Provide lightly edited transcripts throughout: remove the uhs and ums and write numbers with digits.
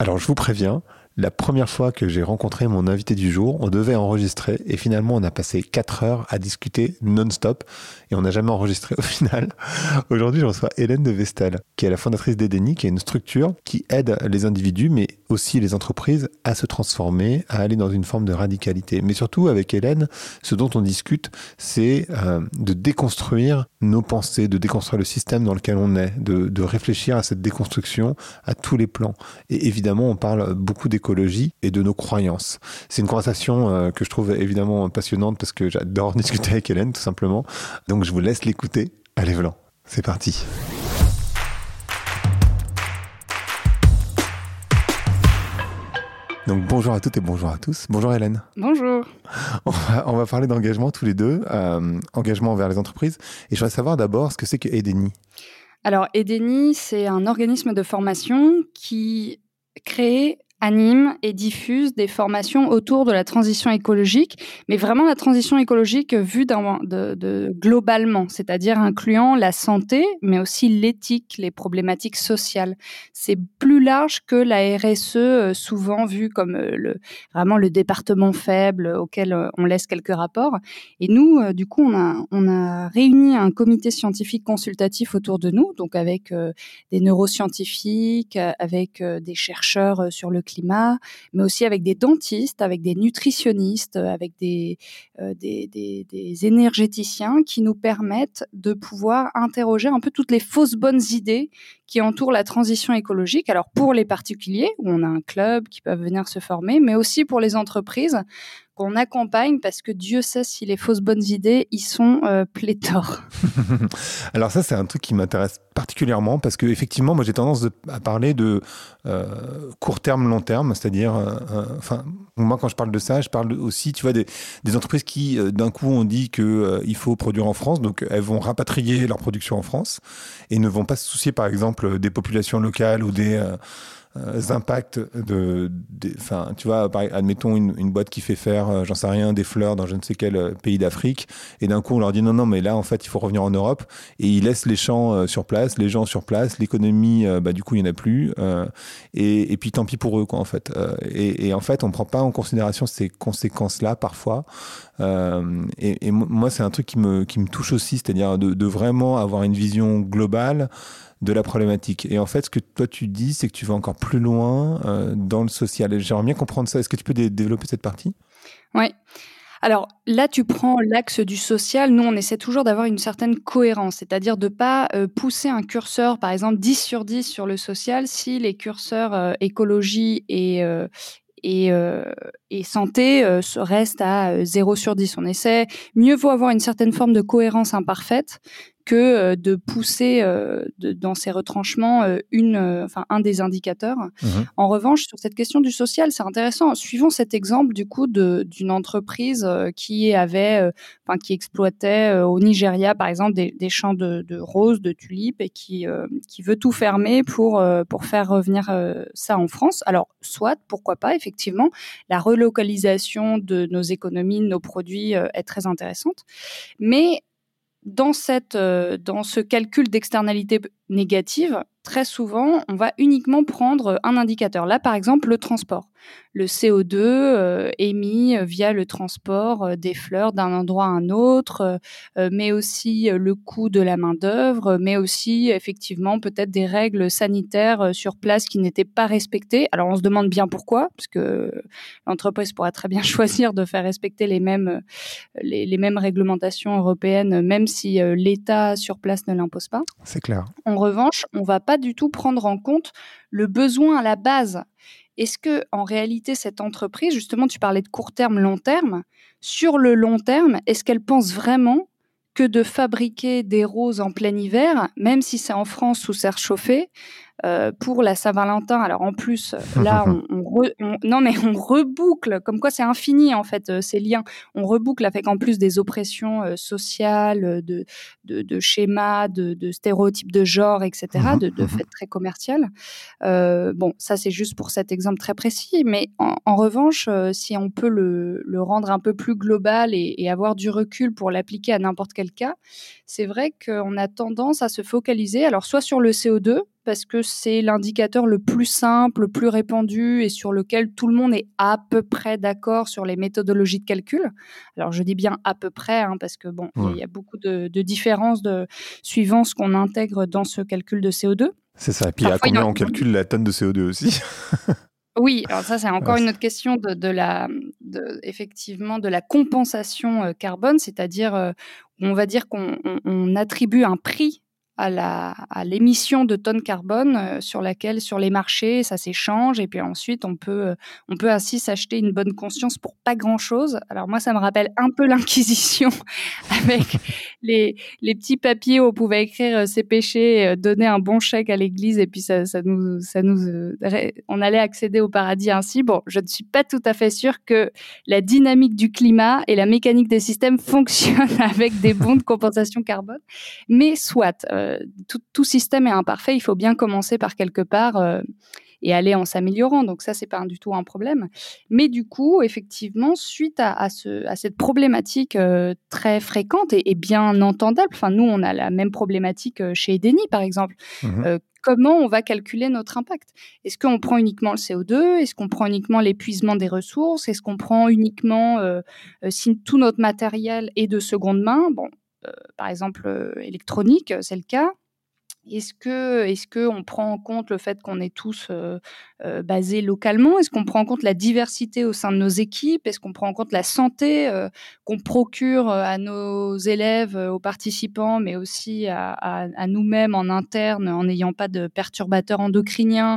Alors, je vous préviens, la première fois que j'ai rencontré mon invité du jour, on devait enregistrer et finalement, on a passé 4 heures à discuter non-stop et on n'a jamais enregistré au final. Aujourd'hui, je reçois Hélène de Vestel, qui est la fondatrice d'Edeni, qui est une structure qui aide les individus, mais aussi les entreprises à se transformer, à aller dans une forme de radicalité. Mais surtout, avec Hélène, ce dont on discute, c'est de déconstruire nos pensées, de déconstruire le système dans lequel on est, de réfléchir à cette déconstruction à tous les plans. Et évidemment, on parle beaucoup d'écologie et de nos croyances. C'est une conversation que je trouve évidemment passionnante parce que j'adore discuter avec Hélène, tout simplement. Donc, je vous laisse l'écouter. Allez, Vlan, c'est parti. Donc bonjour à toutes et bonjour à tous. Bonjour Hélène. Bonjour. On va parler d'engagement tous les deux, engagement envers les entreprises. Et je voudrais savoir d'abord ce que c'est que Edeni. Alors Edeni, c'est un organisme de formation qui crée, anime et diffuse des formations autour de la transition écologique, mais vraiment la transition écologique vue globalement, c'est-à-dire incluant la santé, mais aussi l'éthique, les problématiques sociales. C'est plus large que la RSE, souvent vue comme vraiment le département faible auquel on laisse quelques rapports. Et nous, du coup, on a réuni un comité scientifique consultatif autour de nous, donc avec des neuroscientifiques, avec des chercheurs sur le climat, mais aussi avec des dentistes, avec des nutritionnistes, avec des énergéticiens qui nous permettent de pouvoir interroger un peu toutes les fausses bonnes idées qui entourent la transition écologique. Alors pour les particuliers, où on a un club qui peuvent venir se former, mais aussi pour les entreprises qu'on accompagne parce que Dieu sait si les fausses bonnes idées y sont pléthores. Alors ça, c'est un truc qui m'intéresse particulièrement parce que effectivement, moi j'ai tendance à parler de court terme, long terme, c'est-à-dire, moi quand je parle de ça, je parle aussi, tu vois, des entreprises qui d'un coup ont dit que il faut produire en France, donc elles vont rapatrier leur production en France et ne vont pas se soucier, par exemple, des populations locales ou des impacts tu vois, admettons une boîte qui fait faire, j'en sais rien, des fleurs dans je ne sais quel pays d'Afrique, et d'un coup on leur dit non, mais là en fait il faut revenir en Europe, et ils laissent les champs sur place, les gens sur place, l'économie, du coup il n'y en a plus, et puis tant pis pour eux, quoi, en fait. Et en fait on ne prend pas en considération ces conséquences-là parfois. Et moi c'est un truc qui me touche aussi, c'est-à-dire de vraiment avoir une vision globale de la problématique. Et en fait, ce que toi tu dis, c'est que tu vas encore plus loin dans le social. Et j'aimerais bien comprendre ça. Est-ce que tu peux développer cette partie ? Oui. Alors là, tu prends l'axe du social. Nous, on essaie toujours d'avoir une certaine cohérence, c'est-à-dire de ne pas pousser un curseur, par exemple 10 sur 10 sur le social, si les curseurs écologie et santé restent à 0 sur 10. On essaie, mieux vaut avoir une certaine forme de cohérence imparfaite que de pousser dans ces retranchements un des indicateurs. Mmh. En revanche, sur cette question du social, c'est intéressant. Suivons cet exemple du coup d'une entreprise qui exploitait au Nigeria, par exemple, des champs de roses, de tulipes, et qui veut tout fermer pour faire revenir ça en France. Alors, soit, pourquoi pas, effectivement, la relocalisation de nos économies, de nos produits est très intéressante, mais dans ce calcul d'externalité négative, très souvent, on va uniquement prendre un indicateur. Là, par exemple, le transport. Le CO2 émis via le transport des fleurs d'un endroit à un autre, mais aussi le coût de la main-d'œuvre, mais aussi, effectivement, peut-être des règles sanitaires sur place qui n'étaient pas respectées. Alors, on se demande bien pourquoi, parce que l'entreprise pourra très bien choisir de faire respecter les mêmes réglementations européennes, même si l'État sur place ne l'impose pas. C'est clair. En revanche, on ne va pas du tout prendre en compte le besoin à la base. Est-ce que, en réalité, cette entreprise, justement, tu parlais de court terme, long terme, sur le long terme, est-ce qu'elle pense vraiment que de fabriquer des roses en plein hiver, même si c'est en France sous serre chauffée, pour la Saint-Valentin. Alors en plus, là, on reboucle, comme quoi c'est infini en fait ces liens. On reboucle avec en plus des oppressions sociales, de schémas, de stéréotypes de genre, etc., de faits très commerciales. Bon, ça c'est juste pour cet exemple très précis, mais en revanche, si on peut le rendre un peu plus global et avoir du recul pour l'appliquer à n'importe quel cas, c'est vrai qu'on a tendance à se focaliser, alors soit sur le CO2, parce que c'est l'indicateur le plus simple, le plus répandu et sur lequel tout le monde est à peu près d'accord sur les méthodologies de calcul. Alors, je dis bien à peu près, parce que bon, il y a beaucoup de différences suivant ce qu'on intègre dans ce calcul de CO2. C'est ça. Et puis, à combien on calcule la tonne de CO2 aussi? Oui, alors ça, c'est encore une autre question effectivement, de la compensation carbone, c'est-à-dire, on va dire qu'on attribue un prix à l'émission de tonnes carbone sur les marchés, ça s'échange et puis ensuite on peut ainsi s'acheter une bonne conscience pour pas grand-chose. Alors moi, ça me rappelle un peu l'Inquisition avec les petits papiers où on pouvait écrire ses péchés, donner un bon chèque à l'église et puis on allait accéder au paradis ainsi. Bon, je ne suis pas tout à fait sûre que la dynamique du climat et la mécanique des systèmes fonctionnent avec des bons de compensation carbone, mais soit. Tout système est imparfait, il faut bien commencer par quelque part et aller en s'améliorant. Donc ça, c'est pas du tout un problème. Mais du coup, effectivement, suite à cette problématique très fréquente et bien entendable, enfin nous, on a la même problématique chez Edeni, par exemple. Comment on va calculer notre impact? Est-ce qu'on prend uniquement le CO2? Est-ce qu'on prend uniquement l'épuisement des ressources? Est-ce qu'on prend uniquement si tout notre matériel est de seconde main? Bon, par exemple électronique, c'est le cas. Est-ce que on prend en compte le fait qu'on est tous basés localement? Est-ce qu'on prend en compte la diversité au sein de nos équipes? Est-ce qu'on prend en compte la santé qu'on procure à nos élèves, aux participants, mais aussi à nous-mêmes en interne, en n'ayant pas de perturbateurs endocriniens?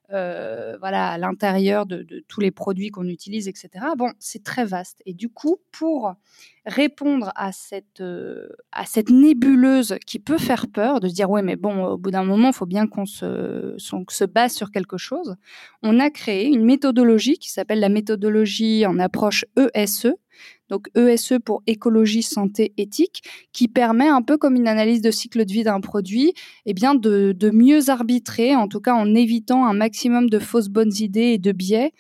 À l'intérieur de tous les produits qu'on utilise, etc. Bon, c'est très vaste. Et du coup, pour répondre à cette nébuleuse qui peut faire peur, de se dire, ouais, mais bon, au bout d'un moment, il faut bien qu'on se base sur quelque chose, on a créé une méthodologie qui s'appelle la méthodologie en approche ESE, donc ESE pour écologie, santé, éthique, qui permet un peu comme une analyse de cycle de vie d'un produit, de mieux arbitrer, en tout cas en évitant un maximum de fausses bonnes idées et de biais,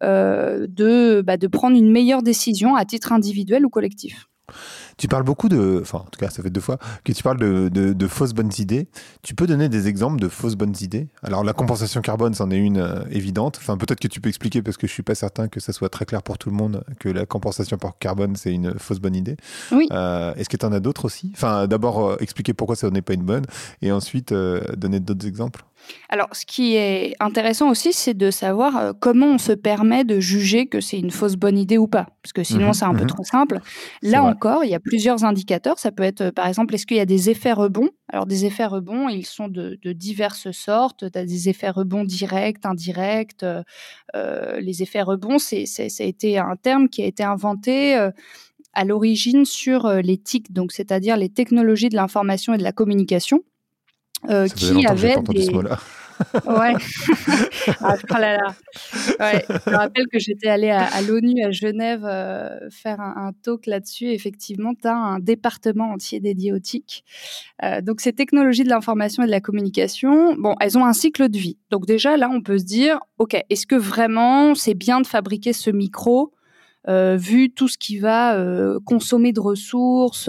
de prendre une meilleure décision à titre individuel ou collectif. Tu parles beaucoup en tout cas, ça fait 2 fois que tu parles de fausses bonnes idées. Tu peux donner des exemples de fausses bonnes idées? Alors, la compensation carbone, c'en est une évidente. Enfin, peut-être que tu peux expliquer parce que je suis pas certain que ça soit très clair pour tout le monde que la compensation par carbone, c'est une fausse bonne idée. Oui. Est-ce que tu en as d'autres aussi? Enfin, d'abord, expliquer pourquoi ça n'est pas une bonne et ensuite donner d'autres exemples. Alors, ce qui est intéressant aussi, c'est de savoir comment on se permet de juger que c'est une fausse bonne idée ou pas. Parce que sinon, c'est un peu trop simple. Là encore, il y a plusieurs indicateurs. Ça peut être, par exemple, est-ce qu'il y a des effets rebonds? Alors, des effets rebonds, ils sont de diverses sortes. Tu as des effets rebonds directs, indirects. Les effets rebonds, ça a été un terme qui a été inventé à l'origine sur les TIC, donc c'est-à-dire les technologies de l'information et de la communication. Qui avait des... ce mot-là. Ouais. Oh là là. Ouais. Je me rappelle que j'étais allée à l'ONU à Genève faire un talk là-dessus. Effectivement, tu as un département entier dédié aux TIC. Donc, ces technologies de l'information et de la communication, bon, elles ont un cycle de vie. Donc déjà, là, on peut se dire, OK, est-ce que vraiment c'est bien de fabriquer ce micro vu tout ce qui va consommer de ressources,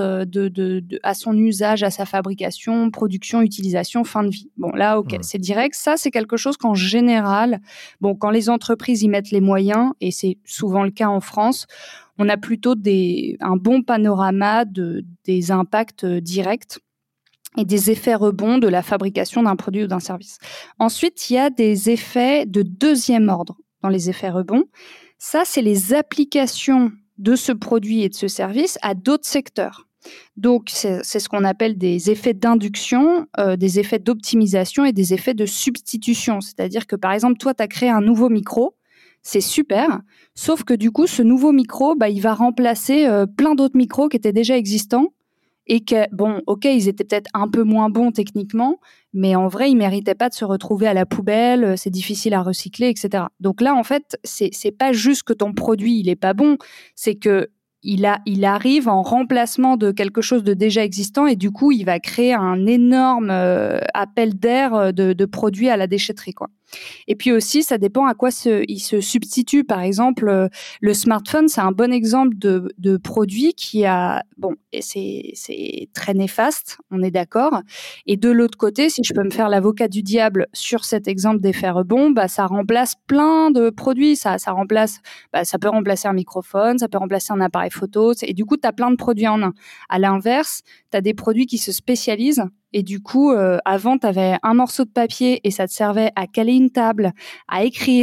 à son usage, à sa fabrication, production, utilisation, fin de vie. Bon, là, OK, c'est direct. Ça, c'est quelque chose qu'en général, bon, quand les entreprises y mettent les moyens, et c'est souvent le cas en France, on a plutôt un bon panorama des impacts directs et des effets rebonds de la fabrication d'un produit ou d'un service. Ensuite, il y a des effets de deuxième ordre dans les effets rebonds. Ça, c'est les applications de ce produit et de ce service à d'autres secteurs. Donc, c'est ce qu'on appelle des effets d'induction, des effets d'optimisation et des effets de substitution. C'est-à-dire que, par exemple, toi, tu as créé un nouveau micro, c'est super, sauf que du coup, ce nouveau micro, il va remplacer plein d'autres micros qui étaient déjà existants et que, bon, OK, ils étaient peut-être un peu moins bons techniquement, mais en vrai, ils méritaient pas de se retrouver à la poubelle, c'est difficile à recycler, etc. Donc là, en fait, c'est pas juste que ton produit, il est pas bon, c'est que il arrive en remplacement de quelque chose de déjà existant et du coup, il va créer un énorme appel d'air de produits à la déchetterie, quoi. Et puis aussi, ça dépend à quoi il se substitue. Par exemple, le smartphone, c'est un bon exemple de produit qui a, bon, et c'est très néfaste, on est d'accord. Et de l'autre côté, si je peux me faire l'avocat du diable sur cet exemple d'effet rebond, bah, ça remplace plein de produits. Ça remplace, bah, ça peut remplacer un microphone, ça peut remplacer un appareil photo. Et du coup, tu as plein de produits en un. À l'inverse, tu as des produits qui se spécialisent. Et du coup, avant, tu avais un morceau de papier et ça te servait à caler une table, à écrire,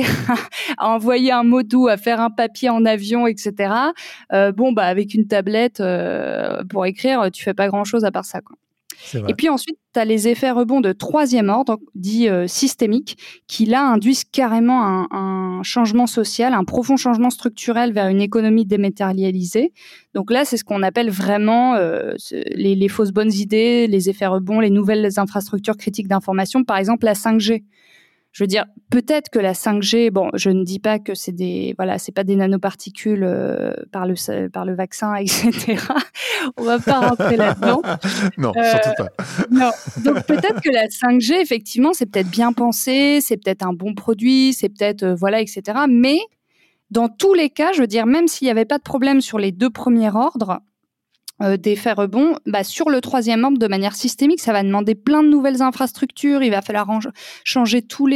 à envoyer un mot doux, à faire un papier en avion, etc. Bon, bah, avec une tablette pour écrire, tu fais pas grand-chose à part ça, quoi. Et puis ensuite, tu as les effets rebonds de troisième ordre, dits systémiques, qui là induisent carrément un changement social, un profond changement structurel vers une économie dématérialisée. Donc là, c'est ce qu'on appelle vraiment les fausses bonnes idées, les effets rebonds, les nouvelles infrastructures critiques d'information, par exemple la 5G. Je veux dire, peut-être que la 5G, bon, je ne dis pas que c'est c'est pas des nanoparticules par le vaccin, etc. On va pas rentrer là-dedans. Non, surtout pas. Non. Donc peut-être que la 5G, effectivement, c'est peut-être bien pensé, c'est peut-être un bon produit, c'est peut-être etc. Mais dans tous les cas, je veux dire, même s'il n'y avait pas de problème sur les deux premiers ordres d'effets rebonds, bah, sur le troisième ordre, de manière systémique, ça va demander plein de nouvelles infrastructures. Il va falloir changer tous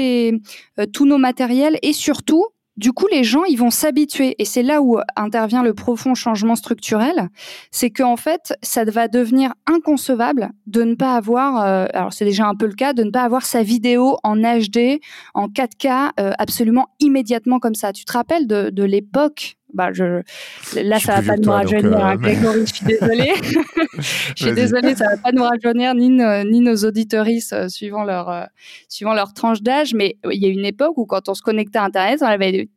nos matériels et surtout, du coup, les gens, ils vont s'habituer. Et c'est là où intervient le profond changement structurel. C'est qu'en fait, ça va devenir inconcevable de ne pas avoir, alors c'est déjà un peu le cas, de ne pas avoir sa vidéo en HD, en 4K, absolument immédiatement comme ça. Tu te rappelles de l'époque? Bah, là, ça va pas nous rajeunir, Grégory, je suis désolée. Je suis désolée, ça va pas nous rajeunir ni nos auditeuristes suivant leur tranche d'âge, mais il y a une époque où quand on se connectait à Internet, on avait du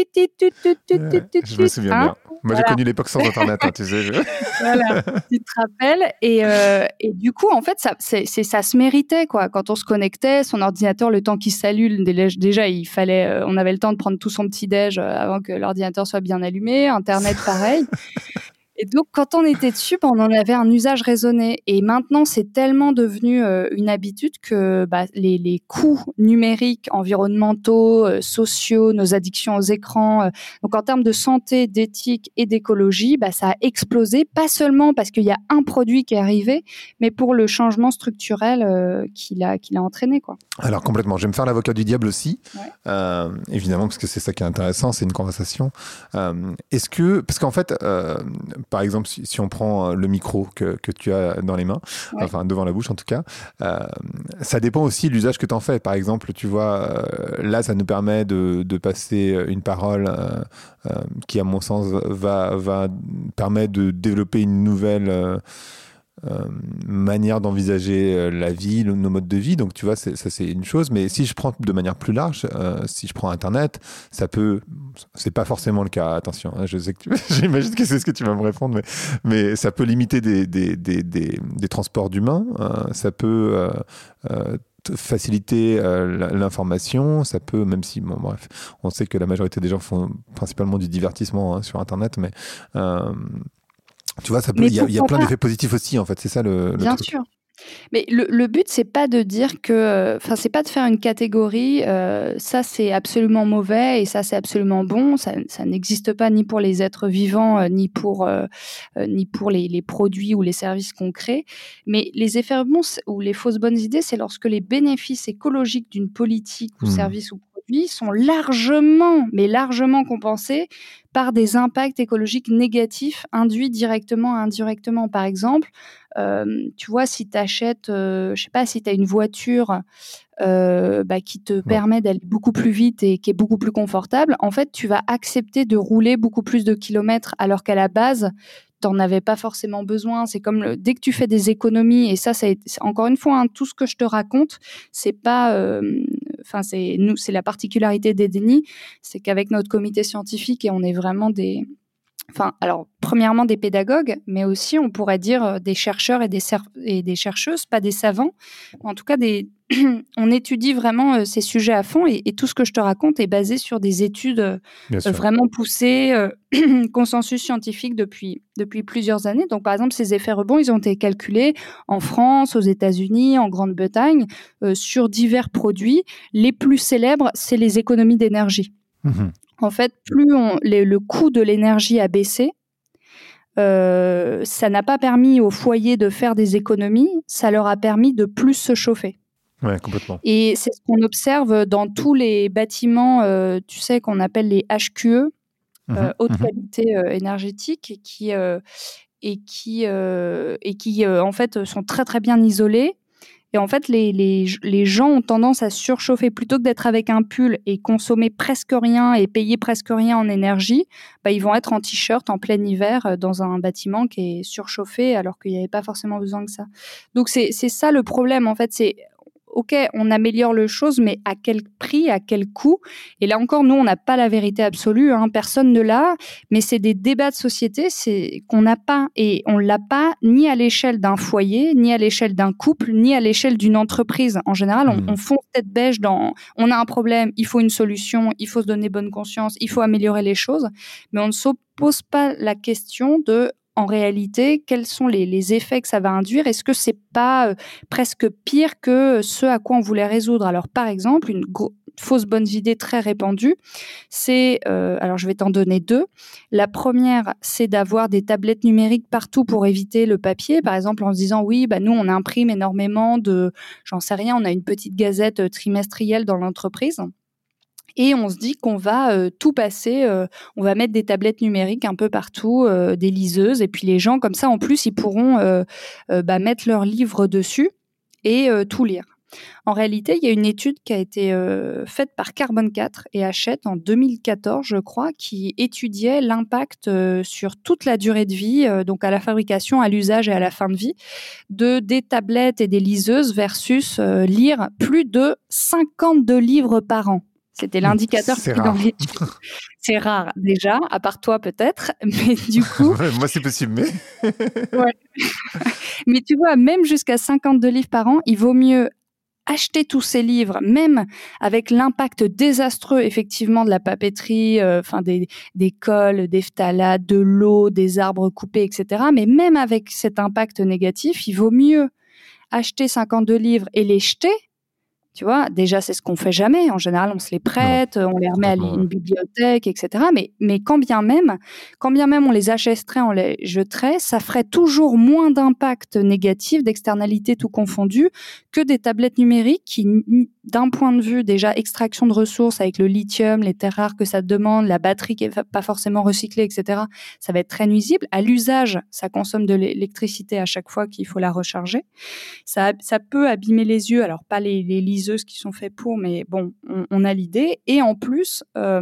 je me souviens bien. Moi, j'ai connu l'époque sans Internet, tu sais. Voilà, tu te rappelles. Et du coup, en fait, ça se méritait, quoi. Quand on se connectait, son ordinateur, le temps qu'il s'allume, déjà, on avait le temps de prendre tout son petit déj avant que l'ordinateur soit bien allumé. Internet, pareil. Et donc, quand on était dessus, on en avait un usage raisonné. Et maintenant, c'est tellement devenu une habitude que les coûts numériques, environnementaux, sociaux, nos addictions aux écrans, donc en termes de santé, d'éthique et d'écologie, ça a explosé, pas seulement parce qu'il y a un produit qui est arrivé, mais pour le changement structurel qu'il a entraîné, quoi. Alors complètement, je vais me faire l'avocat du diable aussi, ouais. Évidemment, parce que c'est ça qui est intéressant, c'est une conversation. Parce qu'en fait, par exemple, si on prend le micro que tu as dans les mains, ouais. Enfin devant la bouche en tout cas, ça dépend aussi de l'usage que tu en fais. Par exemple, tu vois, là, ça nous permet de passer une parole qui, à mon sens, va permettre de développer une nouvelle manière d'envisager la vie, nos modes de vie. Donc, tu vois, ça, c'est une chose. Mais si je prends de manière plus large, si je prends Internet, c'est pas forcément le cas. Attention, je sais que j'imagine que c'est ce que tu vas me répondre, mais ça peut limiter des transports d'humains. Ça peut faciliter l'information, ça peut, même si, bon, bref, on sait que la majorité des gens font principalement du divertissement sur Internet, mais tu vois, il y a plein d'effets positifs aussi, en fait, c'est ça le Bien truc. sûr. Mais le but, c'est pas de dire que, c'est pas de faire une catégorie. Ça, c'est absolument mauvais et ça, c'est absolument bon. Ça n'existe pas ni pour les êtres vivants, ni pour les produits ou les services qu'on crée. Mais les effets rebonds ou les fausses bonnes idées, c'est lorsque les bénéfices écologiques d'une politique ou service ou produit sont largement compensés par des impacts écologiques négatifs induits directement ou indirectement. Par exemple, tu vois, si tu achètes, je sais pas, si tu as une voiture qui te permet d'aller beaucoup plus vite et qui est beaucoup plus confortable, en fait, tu vas accepter de rouler beaucoup plus de kilomètres alors qu'à la base, t'en avais pas forcément besoin. C'est comme dès que tu fais des économies, et ça c'est encore une fois, tout ce que je te raconte, c'est pas, c'est la particularité d'Edeni, c'est qu'avec notre comité scientifique, et on est vraiment des alors, premièrement des pédagogues, mais aussi, on pourrait dire, des chercheurs et des chercheuses, pas des savants. En tout cas, on étudie vraiment ces sujets à fond et tout ce que je te raconte est basé sur des études vraiment poussées, consensus scientifique depuis plusieurs années. Donc, par exemple, ces effets rebonds, ils ont été calculés en France, aux États-Unis, en Grande-Bretagne, sur divers produits. Les plus célèbres, c'est les économies d'énergie. En fait, plus le coût de l'énergie a baissé, ça n'a pas permis aux foyers de faire des économies, ça leur a permis de plus se chauffer. Ouais, complètement. Et c'est ce qu'on observe dans tous les bâtiments, tu sais, qu'on appelle les HQE, haute qualité énergétique, et qui en fait sont très très bien isolés. Et en fait, les gens ont tendance à surchauffer. Plutôt que d'être avec un pull et consommer presque rien et payer presque rien en énergie, ils vont être en t-shirt en plein hiver dans un bâtiment qui est surchauffé alors qu'il n'y avait pas forcément besoin de ça. Donc, c'est ça le problème. En fait, c'est OK, on améliore les choses, mais à quel prix, à quel coût? Et là encore, nous, on n'a pas la vérité absolue, hein, personne ne l'a, mais c'est des débats de société qu'on n'a pas, et on l'a pas ni à l'échelle d'un foyer, ni à l'échelle d'un couple, ni à l'échelle d'une entreprise. En général, on fonce tête bêche on a un problème, il faut une solution, il faut se donner bonne conscience, il faut améliorer les choses, mais on ne se pose pas la question de, en réalité, quels sont les effets que ça va induire? Est-ce que c'est pas presque pire que ce à quoi on voulait résoudre? Alors, par exemple, une fausse bonne idée très répandue, c'est, alors je vais t'en donner 2. La première, c'est d'avoir des tablettes numériques partout pour éviter le papier. Par exemple, en se disant, oui, nous, on imprime énormément j'en sais rien, on a une petite gazette trimestrielle dans l'entreprise. Et on se dit qu'on va tout passer, on va mettre des tablettes numériques un peu partout, des liseuses, et puis les gens, comme ça, en plus, ils pourront mettre leurs livres dessus et tout lire. En réalité, il y a une étude qui a été faite par Carbone 4 et Hachette en 2014, je crois, qui étudiait l'impact sur toute la durée de vie, donc à la fabrication, à l'usage et à la fin de vie, des tablettes et des liseuses versus lire plus de 52 livres par an. C'était l'indicateur pris dans l'étude. C'est rare, déjà, à part toi peut-être, mais du coup... Moi, c'est possible, mais... Ouais. Mais tu vois, même jusqu'à 52 livres par an, il vaut mieux acheter tous ces livres, même avec l'impact désastreux, effectivement, de la papeterie, des cols, des phtalates, de l'eau, des arbres coupés, etc. Mais même avec cet impact négatif, il vaut mieux acheter 52 livres et les jeter. Tu vois, déjà, c'est ce qu'on fait jamais. En général, on se les prête, on les remet à une bibliothèque, etc. Mais quand bien même on les achèterait, on les jetterait, ça ferait toujours moins d'impact négatif, d'externalités tout confondues, que des tablettes numériques qui, d'un point de vue déjà extraction de ressources avec le lithium, les terres rares que ça demande, la batterie qui est pas forcément recyclée, etc. Ça va être très nuisible. À l'usage, ça consomme de l'électricité à chaque fois qu'il faut la recharger. Ça peut abîmer les yeux. Alors, pas les liseuses qui sont faits pour, mais bon, on a l'idée. Et en plus, la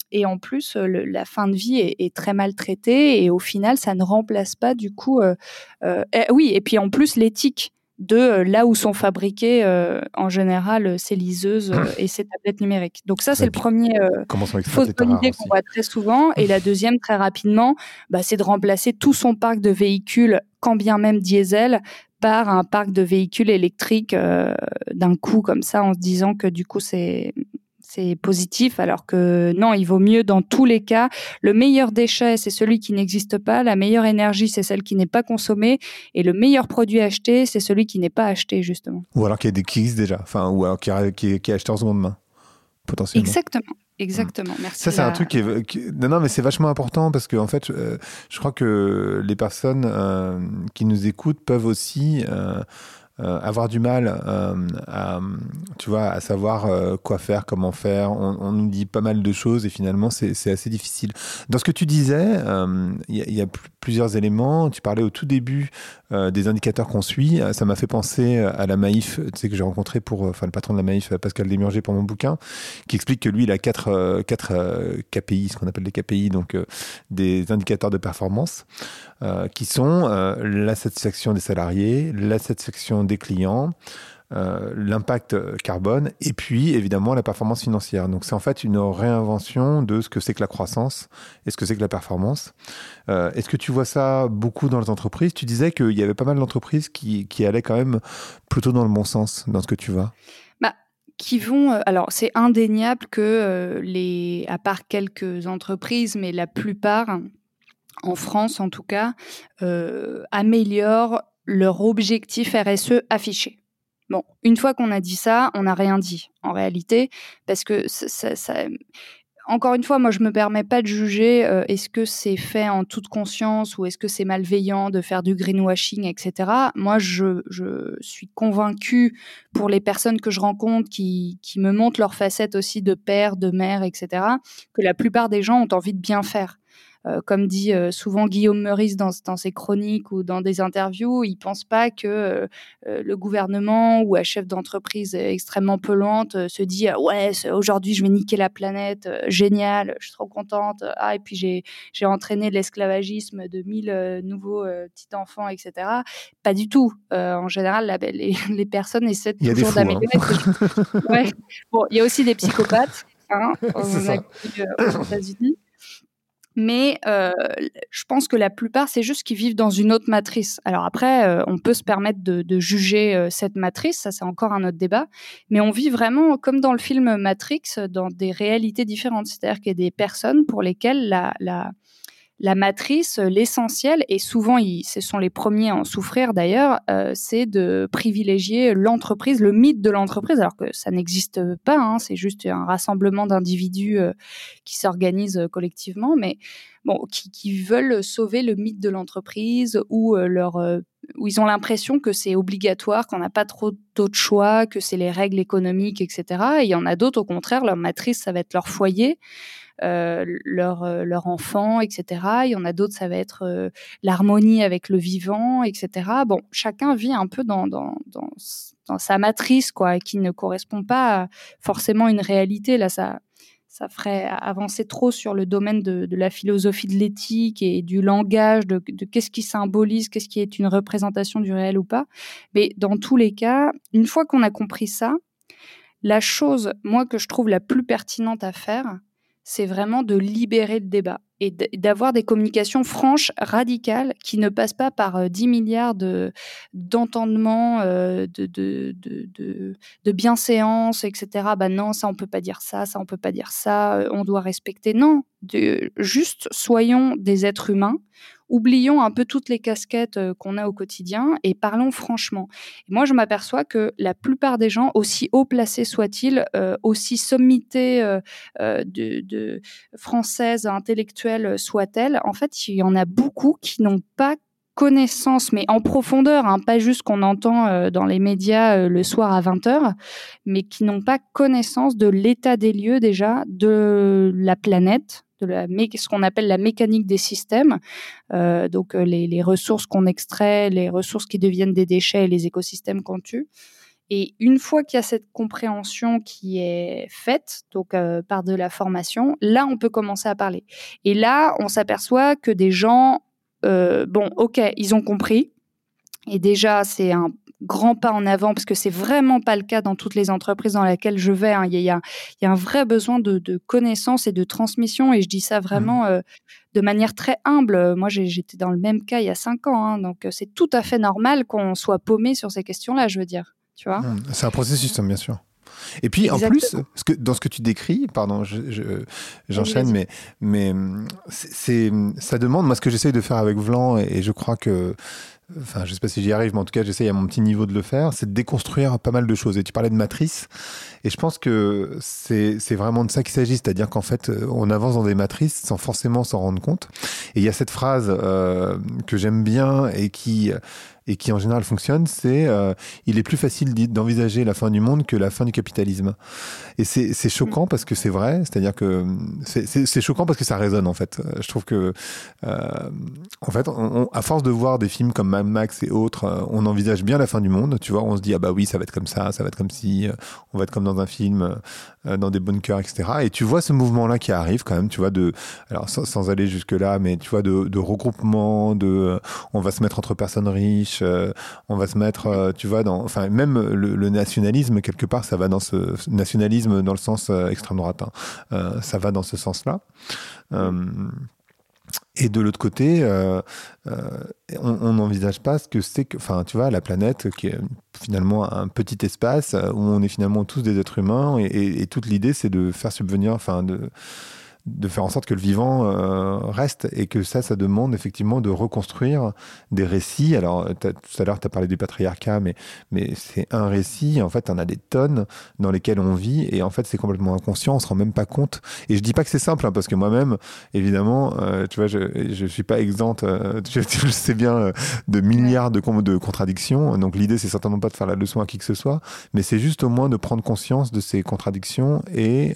fin de vie est très maltraitée et au final, ça ne remplace pas du coup... oui, et puis en plus, l'éthique de là où sont fabriquées en général ces liseuses et ces tablettes numériques. Donc ça, c'est le premier fausse bonne idée qu'on voit très souvent. Et la deuxième, très rapidement, c'est de remplacer tout son parc de véhicules, quand bien même diesel, par un parc de véhicules électriques d'un coup comme ça, en se disant que du coup c'est positif, alors que non, il vaut mieux dans tous les cas. Le meilleur déchet, c'est celui qui n'existe pas. La meilleure énergie, c'est celle qui n'est pas consommée. Et le meilleur produit acheté, c'est celui qui n'est pas acheté, justement. Ou alors qui existe déjà, ou alors qui est acheté en seconde main, potentiellement. Exactement, merci. Ça, c'est un truc non, mais c'est vachement important parce que, en fait, je crois que les personnes qui nous écoutent peuvent aussi avoir du mal à savoir quoi faire, comment faire. On nous dit pas mal de choses et finalement, c'est assez difficile. Dans ce que tu disais, il y a plusieurs éléments. Tu parlais au tout début des indicateurs qu'on suit. Ça m'a fait penser à la Maïf, tu sais, que j'ai rencontré le patron de la Maïf, Pascal Desmurger, pour mon bouquin, qui explique que lui, il a 4 KPI, ce qu'on appelle des KPI, donc des indicateurs de performance, qui sont la satisfaction des salariés, la satisfaction des clients, l'impact carbone et puis évidemment la performance financière. Donc c'est en fait une réinvention de ce que c'est que la croissance et ce que c'est que la performance. Est-ce que tu vois ça beaucoup dans les entreprises? Tu disais qu'il y avait pas mal d'entreprises qui allaient quand même plutôt dans le bon sens dans ce que tu vois. Qui vont, alors c'est indéniable que à part quelques entreprises, mais la plupart, en France en tout cas, améliorent leur objectif RSE affiché. Bon, une fois qu'on a dit ça, on n'a rien dit en réalité, parce que encore une fois, moi, je me permets pas de juger est-ce que c'est fait en toute conscience ou est-ce que c'est malveillant de faire du greenwashing, etc. Moi, je suis convaincue pour les personnes que je rencontre qui me montrent leurs facettes aussi de père, de mère, etc., que la plupart des gens ont envie de bien faire. Comme dit souvent Guillaume Meurice dans ses chroniques ou dans des interviews, il pense pas que le gouvernement ou un chef d'entreprise extrêmement polluante se dit ouais, aujourd'hui je vais niquer la planète, génial, je suis trop contente, et puis j'ai entraîné l'esclavagisme de 1000 nouveaux petits enfants, etc. Pas du tout. En général, les personnes essaient toujours d'améliorer. Hein. Ouais. Bon, il y a aussi des psychopathes, hein, on en a vu aux États-Unis. Mais je pense que la plupart, c'est juste qu'ils vivent dans une autre matrice. Alors après, on peut se permettre de juger cette matrice, ça c'est encore un autre débat, mais on vit vraiment, comme dans le film Matrix, dans des réalités différentes. C'est-à-dire qu'il y a des personnes pour lesquelles la matrice, l'essentiel, et souvent ce sont les premiers à en souffrir d'ailleurs, c'est de privilégier l'entreprise, le mythe de l'entreprise, alors que ça n'existe pas, hein, c'est juste un rassemblement d'individus qui s'organisent collectivement, mais bon, qui veulent sauver le mythe de l'entreprise ou où ils ont l'impression que c'est obligatoire, qu'on n'a pas trop d'autres choix, que c'est les règles économiques, etc. Et il y en a d'autres, au contraire, leur matrice, ça va être leur foyer, leur enfant, etc. Il y en a d'autres, ça va être l'harmonie avec le vivant, etc. Bon, chacun vit un peu dans sa matrice, quoi, qui ne correspond pas à forcément une réalité. Là, ça ferait avancer trop sur le domaine de la philosophie de l'éthique et du langage, de qu'est-ce qui symbolise, qu'est-ce qui est une représentation du réel ou pas. Mais dans tous les cas, une fois qu'on a compris ça, la chose, moi, que je trouve la plus pertinente à faire, c'est vraiment de libérer le débat et d'avoir des communications franches, radicales, qui ne passent pas par 10 milliards d'entendements, de bienséances, etc. Bah non, ça on peut pas dire ça on peut pas dire ça, on doit respecter. Non, juste soyons des êtres humains, oublions un peu toutes les casquettes qu'on a au quotidien et parlons franchement. Et moi, je m'aperçois que la plupart des gens, aussi haut placés soient-ils, aussi sommités de françaises intellectuelles soient-elles, en fait, il y en a beaucoup qui n'ont pas connaissance, mais en profondeur, hein, pas juste qu'on entend dans les médias le soir à 20h, mais qui n'ont pas connaissance de l'état des lieux déjà, de la planète, ce qu'on appelle la mécanique des systèmes, donc les ressources qu'on extrait, les ressources qui deviennent des déchets et les écosystèmes qu'on tue. Et une fois qu'il y a cette compréhension qui est faite, donc par de la formation, là, on peut commencer à parler. Et là, on s'aperçoit que des gens, bon, ok, ils ont compris. Et déjà, c'est un grand pas en avant, parce que c'est vraiment pas le cas dans toutes les entreprises dans lesquelles je vais, hein. Il y a un vrai besoin de connaissances et de transmission, et je dis ça vraiment de manière très humble. Moi, j'étais dans le même cas il y a 5 ans, hein, donc c'est tout à fait normal qu'on soit paumé sur ces questions-là, je veux dire. Tu vois, c'est un processus, bien sûr. Et puis, exactement. En plus, dans ce que tu décris, pardon, j'enchaîne, mais ça demande, moi, ce que j'essaye de faire avec Vlan, et je crois que, enfin, je sais pas si j'y arrive, mais en tout cas, j'essaye à mon petit niveau de le faire, c'est de déconstruire pas mal de choses. Et tu parlais de matrice, et je pense que c'est vraiment de ça qu'il s'agit, c'est-à-dire qu'en fait, on avance dans des matrices sans forcément s'en rendre compte. Et il y a cette phrase que j'aime bien et qui en général fonctionne, c'est il est plus facile d'envisager la fin du monde que la fin du capitalisme. Et c'est choquant parce que c'est vrai, c'est-à-dire que c'est choquant parce que ça résonne en fait. Je trouve que en fait, à force de voir des films comme Mad Max et autres, on envisage bien la fin du monde, tu vois, on se dit, ah bah oui, ça va être comme ça va être comme si, on va être comme dans un film, dans des bunkers, etc. Et tu vois ce mouvement-là qui arrive quand même, tu vois, alors sans aller jusque-là, mais tu vois, de regroupement, on va se mettre entre personnes riches, on va se mettre, tu vois, enfin, même le nationalisme, quelque part, ça va dans ce nationalisme dans le sens extrême droite, hein. Ça va dans ce sens-là. Et de l'autre côté, on n'envisage pas ce que c'est que, enfin, tu vois, la planète qui est finalement un petit espace où on est finalement tous des êtres humains et toute l'idée, c'est de faire subvenir, enfin, de faire en sorte que le vivant reste et que ça demande effectivement de reconstruire des récits. Alors, tout à l'heure, tu as parlé du patriarcat, mais c'est un récit. En fait, tu en as des tonnes dans lesquelles on vit et en fait, c'est complètement inconscient. On se rend même pas compte. Et je dis pas que c'est simple, hein, parce que moi-même, évidemment, tu vois, je suis pas exempt, je le sais bien, de milliards de contradictions. Donc, l'idée, c'est certainement pas de faire la leçon à qui que ce soit, mais c'est juste au moins de prendre conscience de ces contradictions et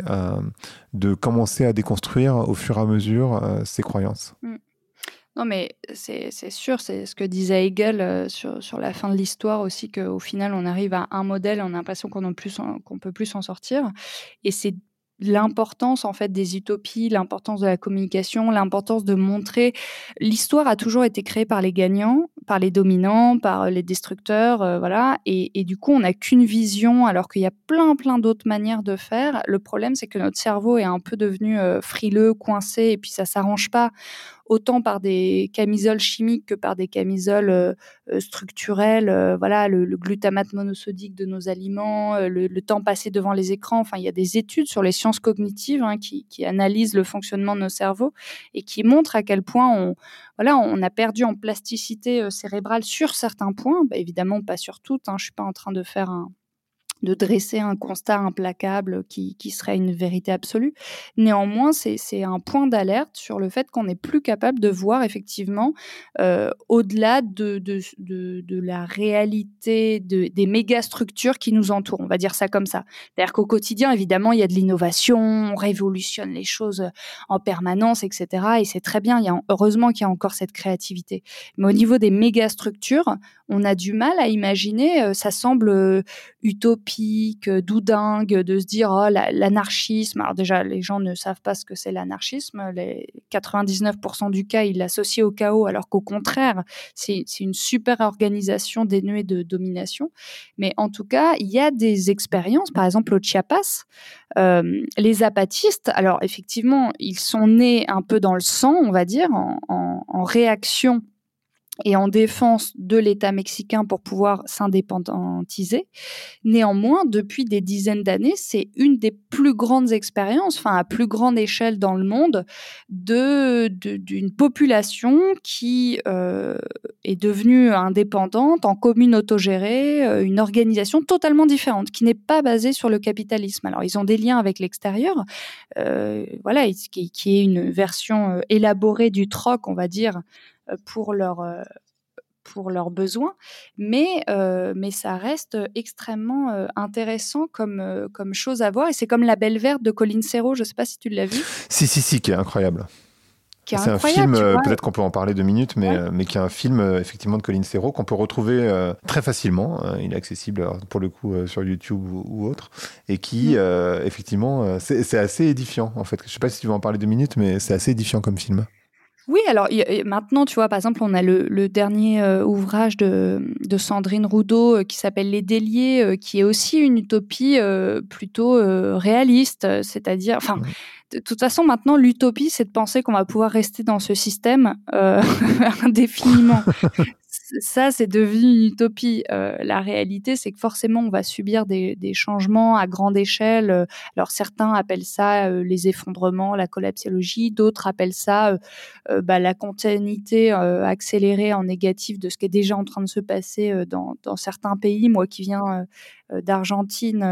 de commencer à déconstruire au fur et à mesure ses croyances. Non, mais c'est sûr, c'est ce que disait Hegel sur la fin de l'histoire aussi, qu'au final, on arrive à un modèle, on a l'impression qu'on peut plus s'en sortir. Et c'est l'importance en fait des utopies, l'importance de la communication, l'importance de montrer. L'histoire a toujours été créée par les gagnants, par les dominants, par les destructeurs, voilà. Et du coup, on n'a qu'une vision, alors qu'il y a plein d'autres manières de faire. Le problème, c'est que notre cerveau est un peu devenu frileux, coincé, et puis ça s'arrange pas autant par des camisoles chimiques que par des camisoles structurelles. Voilà, le glutamate monosodique de nos aliments, le temps passé devant les écrans. Enfin, il y a des études sur les sciences cognitives qui analysent le fonctionnement de nos cerveaux et qui montrent à quel point on a perdu en plasticité cérébrale sur certains points. Bah, évidemment, pas sur toutes. Je suis pas en train de dresser un constat implacable qui serait une vérité absolue. Néanmoins, c'est un point d'alerte sur le fait qu'on n'est plus capable de voir effectivement au-delà de la réalité des mégastructures qui nous entourent. On va dire ça comme ça. C'est-à-dire qu'au quotidien, évidemment, il y a de l'innovation, on révolutionne les choses en permanence, etc. Et c'est très bien. Heureusement qu'il y a encore cette créativité. Mais au niveau des mégastructures, on a du mal à imaginer, ça semble utopique, doudingue, de se dire l'anarchisme. Alors déjà, les gens ne savent pas ce que c'est l'anarchisme. Les 99% du cas, ils l'associent au chaos, alors qu'au contraire, c'est une super organisation dénuée de domination. Mais en tout cas, il y a des expériences, par exemple au Chiapas, les zapatistes, alors effectivement, ils sont nés un peu dans le sang, on va dire, en réaction et en défense de l'État mexicain pour pouvoir s'indépendantiser. Néanmoins, depuis des dizaines d'années, c'est une des plus grandes expériences, enfin à plus grande échelle dans le monde, d'une population qui est devenue indépendante, en commune autogérée, une organisation totalement différente, qui n'est pas basée sur le capitalisme. Alors, ils ont des liens avec l'extérieur, voilà, qui est une version élaborée du troc, on va dire, pour leurs besoins, mais ça reste extrêmement intéressant comme chose à voir. Et c'est comme La Belle Verte de Colin Serrault, je ne sais pas si tu l'as vu. Si, qui est incroyable. Qui est c'est incroyable, un film, tu vois. peut-être qu'on peut en parler 2 minutes, mais qui est un film effectivement de Colin Serrault qu'on peut retrouver très facilement. Il est accessible pour le coup sur YouTube ou autre, et qui effectivement c'est assez édifiant en fait. Je ne sais pas si tu veux en parler 2 minutes, mais c'est assez édifiant comme film. Oui, alors maintenant, tu vois, par exemple, on a le dernier ouvrage de Sandrine Roudot qui s'appelle Les Déliés, qui est aussi une utopie plutôt réaliste, c'est-à-dire, enfin, de toute façon, maintenant, l'utopie, c'est de penser qu'on va pouvoir rester dans ce système indéfiniment. Ça, c'est devenu une utopie. La réalité, c'est que forcément, on va subir des changements à grande échelle. Alors, certains appellent ça les effondrements, la collapsologie. D'autres appellent ça la continuité accélérée en négatif de ce qui est déjà en train de se passer dans certains pays. Moi qui viens d'Argentine,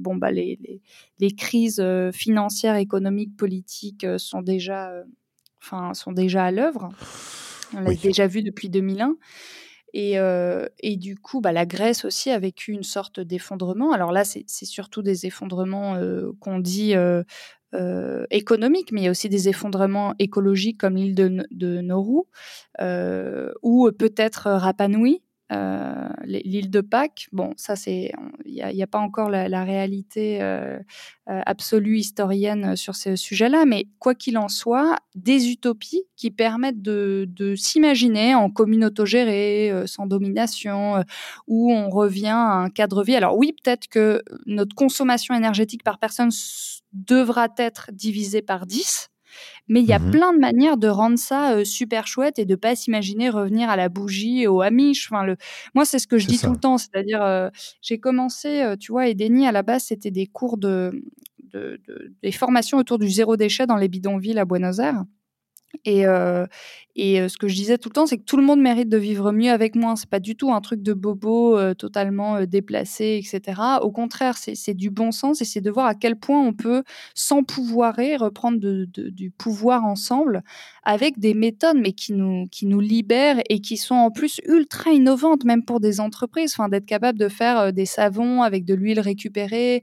les crises financières, économiques, politiques sont déjà à l'œuvre. On l'a déjà vu depuis 2001. Et du coup, la Grèce aussi a vécu une sorte d'effondrement. Alors là, c'est surtout des effondrements qu'on dit économiques, mais il y a aussi des effondrements écologiques comme l'île de Nauru ou peut-être Rapa Nui. L'île de Pâques, bon, ça il n'y a pas encore la réalité absolue historienne sur ce sujet-là, mais quoi qu'il en soit, des utopies qui permettent de s'imaginer en commune autogérée, sans domination, où on revient à un cadre de vie. Alors oui, peut-être que notre consommation énergétique par personne devra être divisée par 10, mais il y a plein de manières de rendre ça super chouette et de pas s'imaginer revenir à la bougie, au Amish. Moi, c'est ce que je dis tout le temps. C'est-à-dire, j'ai commencé, tu vois, Edeni, à la base, c'était des cours des formations autour du zéro déchet dans les bidonvilles à Buenos Aires. Et ce que je disais tout le temps, c'est que tout le monde mérite de vivre mieux avec moins. C'est pas du tout un truc de bobo totalement déplacé, etc. Au contraire, c'est du bon sens et c'est de voir à quel point on peut s'empouvoirer, reprendre du pouvoir ensemble avec des méthodes, mais qui nous libèrent et qui sont en plus ultra innovantes, même pour des entreprises. Enfin, d'être capable de faire des savons avec de l'huile récupérée,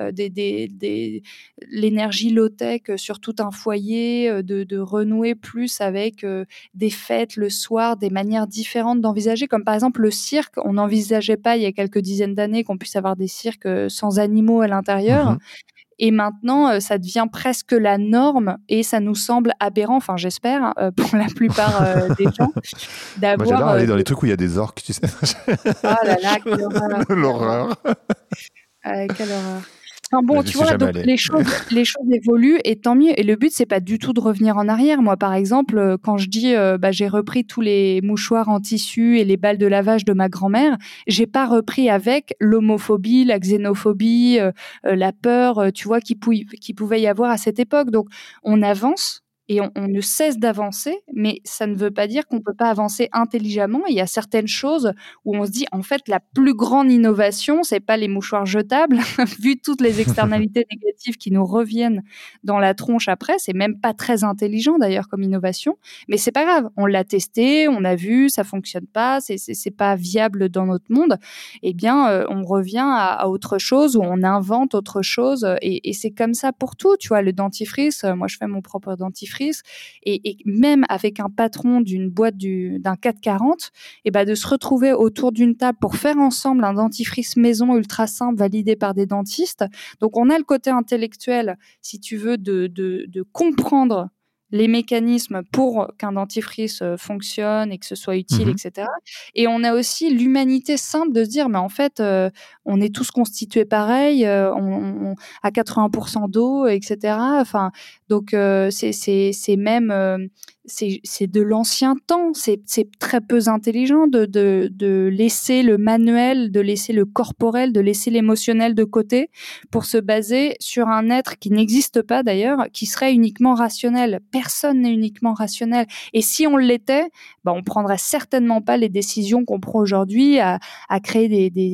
l'énergie low-tech sur tout un foyer, de renouer plus avec des fêtes le soir, des manières différentes d'envisager, comme par exemple le cirque. On n'envisageait pas il y a quelques dizaines d'années qu'on puisse avoir des cirques sans animaux à l'intérieur. Et maintenant, ça devient presque la norme et ça nous semble aberrant, enfin j'espère, pour la plupart des gens, d'avoir... Moi j'adore aller dans les trucs où il y a des orques, tu sais. Oh là là, quelle horreur. L'horreur. Quelle horreur. Enfin bon, tu vois, donc allé. les choses évoluent et tant mieux. Et le but, c'est pas du tout de revenir en arrière. Moi, par exemple, quand je dis j'ai repris tous les mouchoirs en tissu et les balles de lavage de ma grand-mère, j'ai pas repris avec l'homophobie, la xénophobie, la peur, tu vois, qui pouvait y avoir à cette époque. Donc, on avance. Et on ne cesse d'avancer, mais ça ne veut pas dire qu'on ne peut pas avancer intelligemment. Il y a certaines choses où on se dit, en fait, la plus grande innovation, c'est pas les mouchoirs jetables, vu toutes les externalités négatives qui nous reviennent dans la tronche après. C'est même pas très intelligent, d'ailleurs, comme innovation. Mais c'est pas grave. On l'a testé, on a vu, ça fonctionne pas, c'est pas viable dans notre monde. Eh bien, on revient à autre chose, ou on invente autre chose. Et c'est comme ça pour tout. Tu vois, le dentifrice, moi, je fais mon propre dentifrice. Et même avec un patron d'une boîte d'un 440, de se retrouver autour d'une table pour faire ensemble un dentifrice maison ultra simple validé par des dentistes. Donc on a le côté intellectuel, si tu veux, de comprendre les mécanismes pour qu'un dentifrice fonctionne et que ce soit utile, etc. Et on a aussi l'humanité simple de se dire, mais en fait, on est tous constitués pareil, on à 80% d'eau, etc. Enfin, donc c'est même c'est de l'ancien temps. C'est très peu intelligent de laisser le manuel, de laisser le corporel, de laisser l'émotionnel de côté pour se baser sur un être qui n'existe pas d'ailleurs, qui serait uniquement rationnel. Personne n'est uniquement rationnel. Et si on l'était, on prendrait certainement pas les décisions qu'on prend aujourd'hui à créer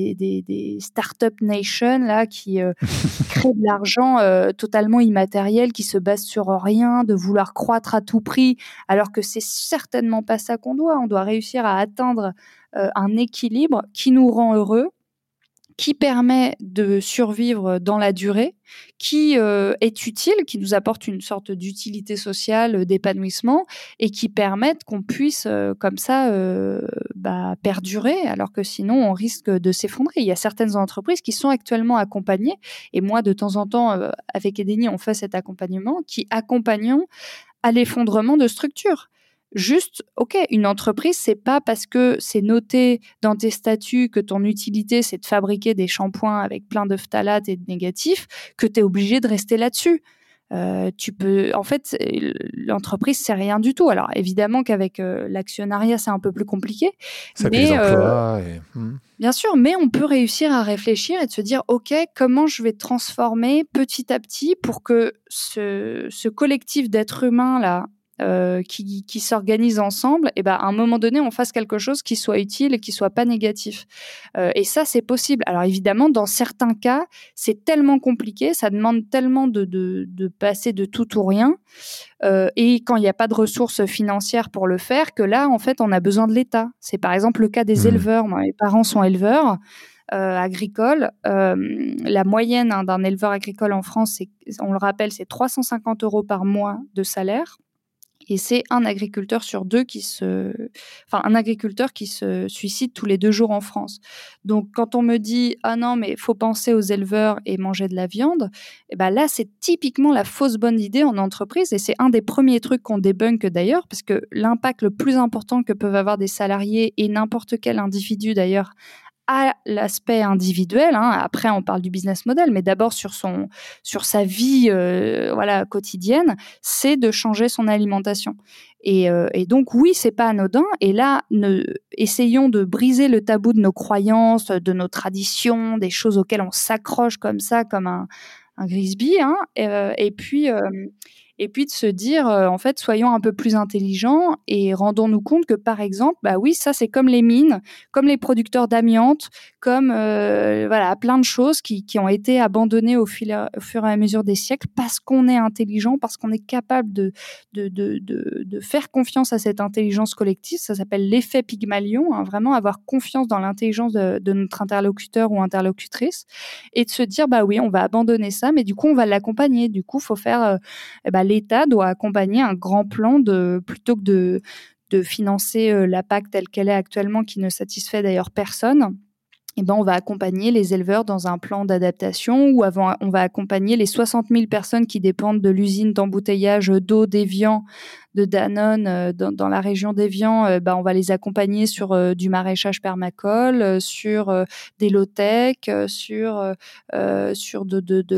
des start-up nations là qui créent de l'argent totalement immatériel, qui se base sur rien, de vouloir croître à tout prix, alors que c'est certainement pas ça qu'on doit. On doit réussir à atteindre un équilibre qui nous rend heureux, qui permet de survivre dans la durée, qui est utile, qui nous apporte une sorte d'utilité sociale, d'épanouissement, et qui permettent qu'on puisse comme ça perdurer, alors que sinon on risque de s'effondrer. Il y a certaines entreprises qui sont actuellement accompagnées, et moi de temps en temps avec Edeni on fait cet accompagnement, qui accompagnons à l'effondrement de structures. Juste, ok, une entreprise, c'est pas parce que c'est noté dans tes statuts que ton utilité, c'est de fabriquer des shampoings avec plein de phtalates et de négatifs, que tu es obligé de rester là-dessus. En fait, l'entreprise, c'est rien du tout. Alors, évidemment qu'avec l'actionnariat, c'est un peu plus compliqué. Ça fait des emplois. Bien sûr, mais on peut réussir à réfléchir et de se dire, ok, comment je vais transformer petit à petit pour que ce collectif d'êtres humains là qui s'organisent ensemble, et ben à un moment donné, on fasse quelque chose qui soit utile et qui soit pas négatif. Et ça, c'est possible. Alors évidemment, dans certains cas, c'est tellement compliqué, ça demande tellement de passer de tout ou rien, et quand il n'y a pas de ressources financières pour le faire, que là, en fait, on a besoin de l'État. C'est par exemple le cas des éleveurs. Moi, mes parents sont éleveurs. Agricole. La moyenne d'un éleveur agricole en France, on le rappelle, c'est 350 € par mois de salaire. Et c'est un agriculteur sur deux un agriculteur qui se suicide tous les 2 jours en France. Donc, quand on me dit, ah non, mais faut penser aux éleveurs et manger de la viande, eh ben là, c'est typiquement la fausse bonne idée en entreprise. Et c'est un des premiers trucs qu'on débunk d'ailleurs, parce que l'impact le plus important que peuvent avoir des salariés et n'importe quel individu d'ailleurs, à l'aspect individuel, hein. Après on parle du business model, mais d'abord sur sa vie quotidienne, c'est de changer son alimentation. Et donc oui, c'est pas anodin. Et là, essayons de briser le tabou de nos croyances, de nos traditions, des choses auxquelles on s'accroche comme ça, comme un Grisby, hein. Et puis de se dire, en fait, soyons un peu plus intelligents et rendons-nous compte que, par exemple, bah oui, ça c'est comme les mines, comme les producteurs d'amiante, comme plein de choses qui ont été abandonnées au fur et à mesure des siècles parce qu'on est intelligent, parce qu'on est capable de faire confiance à cette intelligence collective. Ça s'appelle l'effet Pygmalion, hein, vraiment avoir confiance dans l'intelligence de notre interlocuteur ou interlocutrice, et de se dire, bah oui, on va abandonner ça, mais du coup on va l'accompagner. Du coup, faut faire l'État doit accompagner un grand plan plutôt que de financer la PAC telle qu'elle est actuellement, qui ne satisfait d'ailleurs personne. Eh ben, on va accompagner les éleveurs dans un plan d'adaptation, ou on va accompagner les 60 000 personnes qui dépendent de l'usine d'embouteillage d'eau d'Évian de Danone dans la région d'Évian. On va les accompagner sur du maraîchage permacole, sur des low-tech, sur de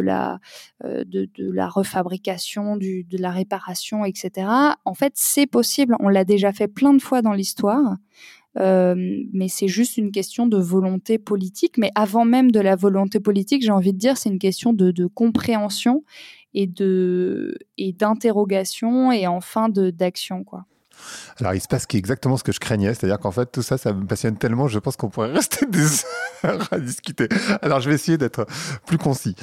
la refabrication, de la réparation, etc. En fait, c'est possible. On l'a déjà fait plein de fois dans l'histoire. Mais c'est juste une question de volonté politique. Mais avant même de la volonté politique, j'ai envie de dire, c'est une question de compréhension et d'interrogation et enfin d'action, quoi. Alors, il se passe exactement ce que je craignais, c'est-à-dire qu'en fait, tout ça, ça me passionne tellement, je pense qu'on pourrait rester des heures à discuter. Alors, je vais essayer d'être plus concis.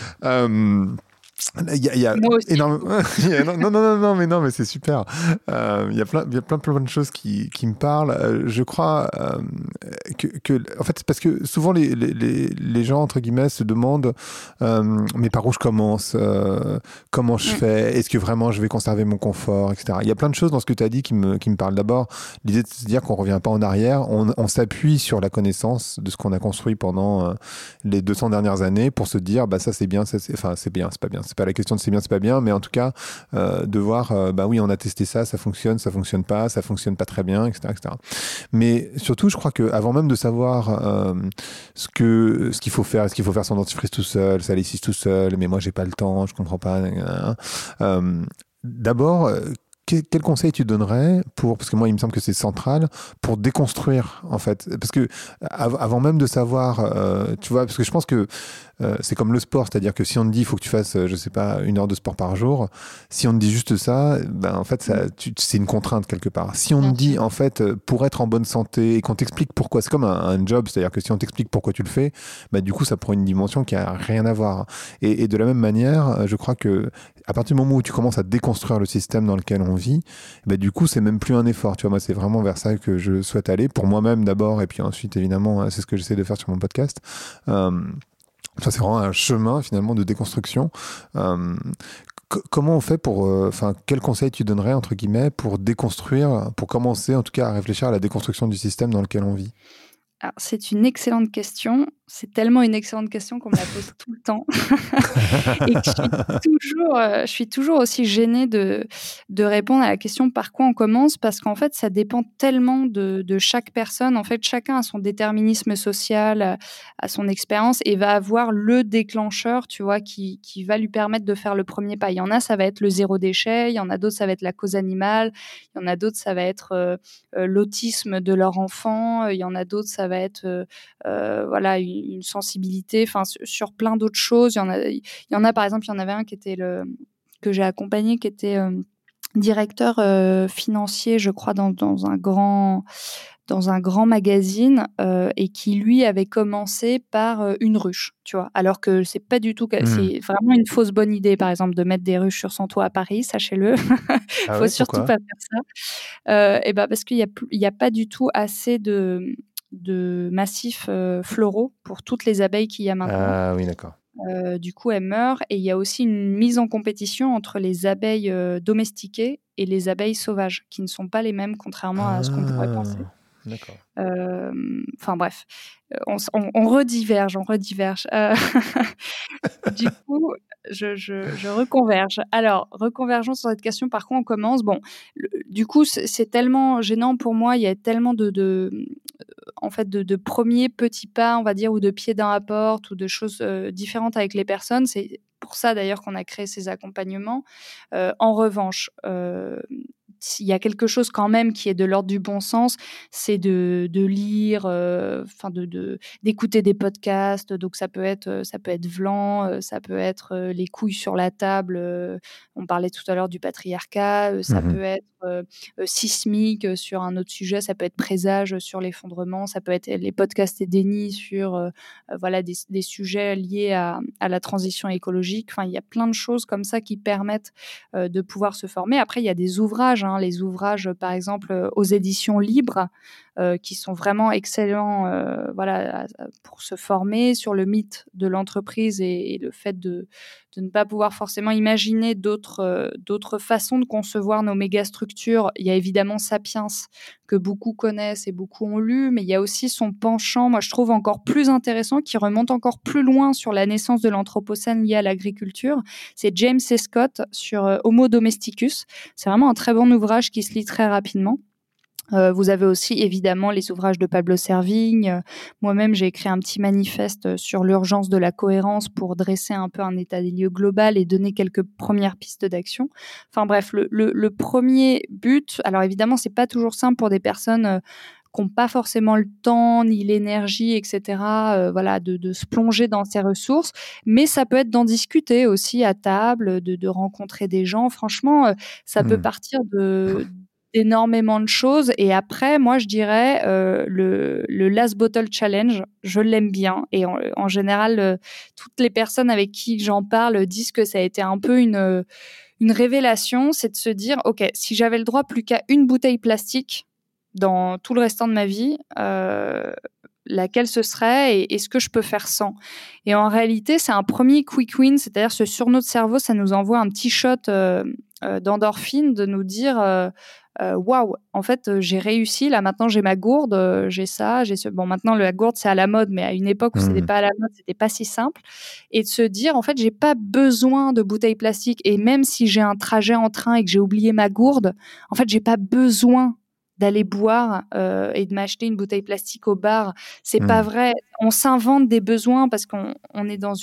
Il y a Moi aussi. énormément. non, mais c'est super. Il y a plein de choses qui me parlent. Je crois en fait, c'est parce que souvent les gens, entre guillemets, se demandent mais par où je commence, comment je fais, est-ce que vraiment je vais conserver mon confort, etc. Il y a plein de choses dans ce que tu as dit qui me parlent. D'abord, l'idée de se dire qu'on revient pas en arrière, on s'appuie sur la connaissance de ce qu'on a construit pendant les 200 dernières années pour se dire, bah ça c'est bien, c'est bien, c'est pas bien. C'est pas la question de c'est bien, c'est pas bien, mais en tout cas, de voir, bah oui, on a testé ça fonctionne pas, ça fonctionne pas très bien, etc., etc. Mais surtout, je crois qu'avant même de savoir ce qu'il faut faire, est-ce qu'il faut faire son dentifrice tout seul, sa lessive tout seul, mais moi j'ai pas le temps, je comprends pas. D'abord, quel conseil tu donnerais parce que moi il me semble que c'est central, pour déconstruire en fait, parce que avant même de savoir, tu vois, parce que je pense que c'est comme le sport, c'est-à-dire que si on te dit il faut que tu fasses, je sais pas, 1 heure de sport par jour, si on te dit juste ça, ben en fait c'est une contrainte quelque part. Si on te dit en fait pour être en bonne santé et qu'on t'explique pourquoi, c'est comme un job, c'est-à-dire que si on t'explique pourquoi tu le fais, bah du coup ça prend une dimension qui a rien à voir. Et de la même manière, je crois que à partir du moment où tu commences à déconstruire le système dans lequel on vit, bah du coup c'est même plus un effort. Tu vois, moi c'est vraiment vers ça que je souhaite aller, pour moi-même d'abord, et puis ensuite évidemment c'est ce que j'essaie de faire sur mon podcast. Ça, c'est vraiment un chemin finalement de déconstruction. Comment on fait quel conseil tu donnerais entre guillemets pour déconstruire, pour commencer en tout cas à réfléchir à la déconstruction du système dans lequel on vit? Alors, c'est une excellente question. C'est tellement une excellente question qu'on me la pose tout le temps. Et que je suis toujours aussi gênée de répondre à la question par quoi on commence, parce qu'en fait, ça dépend tellement de chaque personne. En fait, chacun a son déterminisme social, a son expérience, et va avoir le déclencheur, tu vois, qui va lui permettre de faire le premier pas. Il y en a, ça va être le zéro déchet. Il y en a d'autres, ça va être la cause animale. Il y en a d'autres, ça va être l'autisme de leur enfant. Il y en a d'autres, ça va être une sensibilité, enfin sur plein d'autres choses. Il y en a par exemple, il y en avait un qui était que j'ai accompagné, qui était directeur financier, je crois, dans un grand magazine, et qui lui avait commencé par une ruche, tu vois. Alors que c'est pas du tout, c'est vraiment une fausse bonne idée, par exemple, de mettre des ruches sur son toit à Paris, sachez-le. Ah Faut ouais, surtout pourquoi? pas faire ça. Et ben parce qu'il y a pas du tout assez de massifs floraux pour toutes les abeilles qu'il y a maintenant. Ah oui, d'accord. Du coup, elles meurent, et il y a aussi une mise en compétition entre les abeilles domestiquées et les abeilles sauvages, qui ne sont pas les mêmes, contrairement à ce qu'on pourrait penser. D'accord. Enfin bref, on rediverge, on rediverge. Du coup, je reconverge. Alors, reconvergeons sur cette question, par quoi on commence? Bon, du coup, c'est tellement gênant pour moi, il y a tellement en fait, de premiers petits pas, on va dire, ou de pieds dans la porte, ou de choses différentes avec les personnes. C'est pour ça, d'ailleurs, qu'on a créé ces accompagnements. En revanche, s'il y a quelque chose quand même qui est de l'ordre du bon sens, c'est de lire, enfin d'écouter des podcasts. Donc ça peut être Vlan, ça peut être Les couilles sur la table. On parlait tout à l'heure du patriarcat. Ça peut être Sismique sur un autre sujet. Ça peut être Présage sur l'effondrement. Ça peut être les podcasts et Déni sur voilà des sujets liés à la transition écologique. Enfin, il y a plein de choses comme ça qui permettent de pouvoir se former. Après, il y a des ouvrages, les ouvrages, par exemple, aux éditions libres, qui sont vraiment excellents, voilà, pour se former sur le mythe de l'entreprise, et le fait de ne pas pouvoir forcément imaginer d'autres façons de concevoir nos mégastructures. Il y a évidemment Sapiens, que beaucoup connaissent et beaucoup ont lu, mais il y a aussi son penchant, moi je trouve encore plus intéressant, qui remonte encore plus loin sur la naissance de l'Anthropocène liée à l'agriculture. C'est James C. Scott sur Homo domesticus. C'est vraiment un très bon ouvrage qui se lit très rapidement. Vous avez aussi évidemment les ouvrages de Pablo Servigne. Moi-même, j'ai écrit un petit manifeste sur l'urgence de la cohérence pour dresser un peu un état des lieux global et donner quelques premières pistes d'action. Enfin bref, le premier but, alors évidemment, c'est pas toujours simple pour des personnes qui n'ont pas forcément le temps ni l'énergie, etc. Voilà, de se plonger dans ces ressources, mais ça peut être d'en discuter aussi à table, de rencontrer des gens. Franchement, ça peut partir d'énormément de choses. Et après, moi, je dirais le Last Bottle Challenge, je l'aime bien. Et en général, toutes les personnes avec qui j'en parle disent que ça a été un peu une révélation. C'est de se dire, OK, si j'avais le droit plus qu'à une bouteille plastique dans tout le restant de ma vie, laquelle ce serait, et est-ce que je peux faire sans? Et en réalité, c'est un premier quick win, c'est-à-dire que sur notre cerveau, ça nous envoie un petit shot d'endorphine, de nous dire waouh, en fait, j'ai réussi, là maintenant j'ai ma gourde, j'ai ça, j'ai ce. Bon, maintenant la gourde c'est à la mode, mais à une époque où c'était pas à la mode, c'était pas si simple. Et de se dire, en fait, j'ai pas besoin de bouteilles plastiques, et même si j'ai un trajet en train et que j'ai oublié ma gourde, en fait, j'ai pas besoin d'aller boire et de m'acheter une bouteille plastique au bar. C'est pas vrai. On s'invente des besoins parce qu'on est dans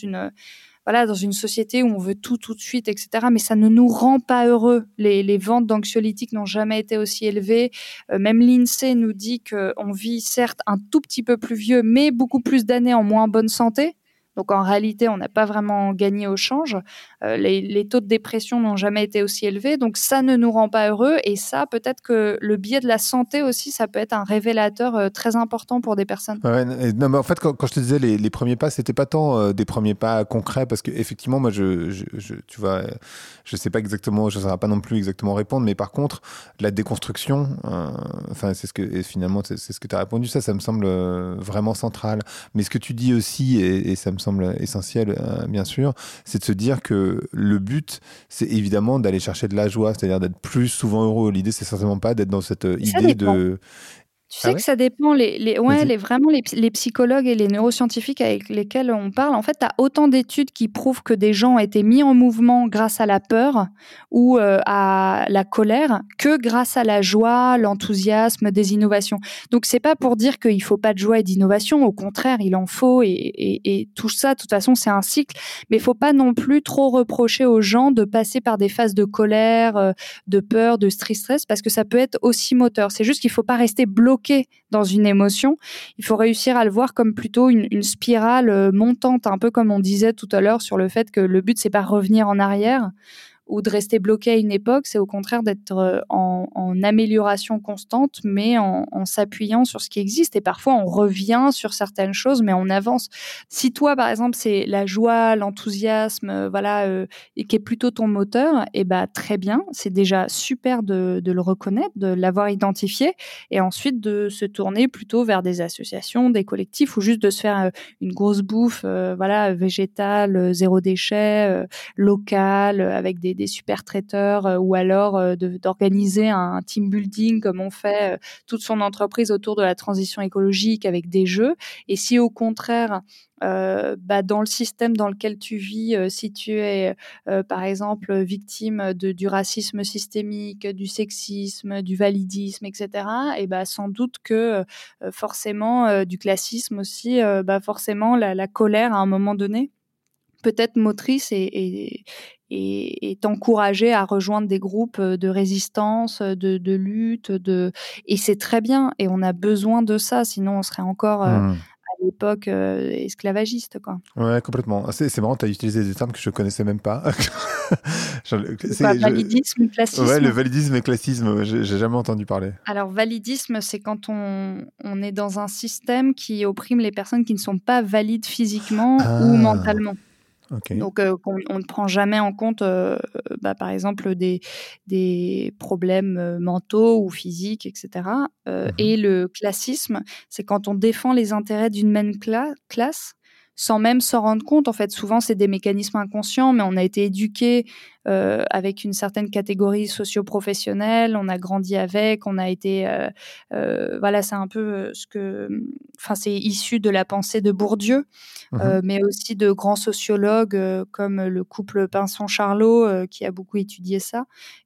une société où on veut tout de suite, etc. Mais ça ne nous rend pas heureux. Les ventes d'anxiolytiques n'ont jamais été aussi élevées. Même l'INSEE nous dit qu'on vit certes un tout petit peu plus vieux, mais beaucoup plus d'années en moins bonne santé. Donc en réalité, on n'a pas vraiment gagné au change. Les taux de dépression n'ont jamais été aussi élevés. Donc ça ne nous rend pas heureux. Et ça, peut-être que le biais de la santé aussi, ça peut être un révélateur très important pour des personnes. Ouais, non, mais en fait, quand je te disais les premiers pas, c'était pas tant des premiers pas concrets, parce que effectivement, moi, tu vois, je sais pas exactement, je ne saurais pas non plus exactement répondre, mais par contre, la déconstruction, enfin, et finalement, c'est ce que tu as répondu, ça me semble vraiment central. Mais ce que tu dis aussi, et ça me semble essentiel, bien sûr, c'est de se dire que le but, c'est évidemment d'aller chercher de la joie, c'est-à-dire d'être plus souvent heureux. L'idée, c'est certainement pas d'être dans cette idée de... Tu Ah sais que ouais? ça dépend, Vas-y. vraiment les psychologues et les neuroscientifiques avec lesquels on parle. En fait, tu as autant d'études qui prouvent que des gens ont été mis en mouvement grâce à la peur ou à la colère que grâce à la joie, l'enthousiasme, des innovations. Donc, c'est pas pour dire qu'il faut pas de joie et d'innovation. Au contraire, il en faut, et tout ça, de toute façon, c'est un cycle. Mais il faut pas non plus trop reprocher aux gens de passer par des phases de colère, de peur, de stress, parce que ça peut être aussi moteur. C'est juste qu'il faut pas rester bloqué dans une émotion. Il faut réussir à le voir comme plutôt une spirale montante, un peu comme on disait tout à l'heure sur le fait que le but, c'est pas revenir en arrière, ou de rester bloqué à une époque, c'est au contraire d'être en amélioration constante, mais en s'appuyant sur ce qui existe. Et parfois, on revient sur certaines choses, mais on avance. Si toi, par exemple, c'est la joie, l'enthousiasme, et qui est plutôt ton moteur, et ben très bien, c'est déjà super de le reconnaître, de l'avoir identifié, et ensuite de se tourner plutôt vers des associations, des collectifs, ou juste de se faire une grosse bouffe, végétale, zéro déchet, locale, avec des super traiteurs, ou alors d'organiser un team building comme on fait toute son entreprise autour de la transition écologique avec des jeux. Et si au contraire dans le système dans lequel tu vis, si tu es par exemple victime du racisme systémique, du sexisme, du validisme, etc., et sans doute que forcément du classisme aussi, forcément la colère à un moment donné peut être motrice et t'encourager à rejoindre des groupes de résistance, de lutte, et c'est très bien, et on a besoin de ça, sinon on serait encore à l'époque esclavagiste, quoi. Ouais, complètement. C'est marrant, tu as utilisé des termes que je connaissais même pas. Validisme, Ouais, le classisme. validisme et classisme, j'ai jamais entendu parler. Alors, validisme, c'est quand on est dans un système qui opprime les personnes qui ne sont pas valides physiquement ou Ah, mentalement. ok. Donc, on ne prend jamais en compte, par exemple, des problèmes mentaux ou physiques, etc. Et le classisme, c'est quand on défend les intérêts d'une même classe sans même s'en rendre compte. En fait, souvent, c'est des mécanismes inconscients, mais on a été éduqué avec une certaine catégorie socio-professionnelle, on a grandi avec, on a été... c'est un peu c'est issu de la pensée de Bourdieu, Mhm. mais aussi de grands sociologues comme le couple Pinson-Charlot qui a beaucoup étudié ça,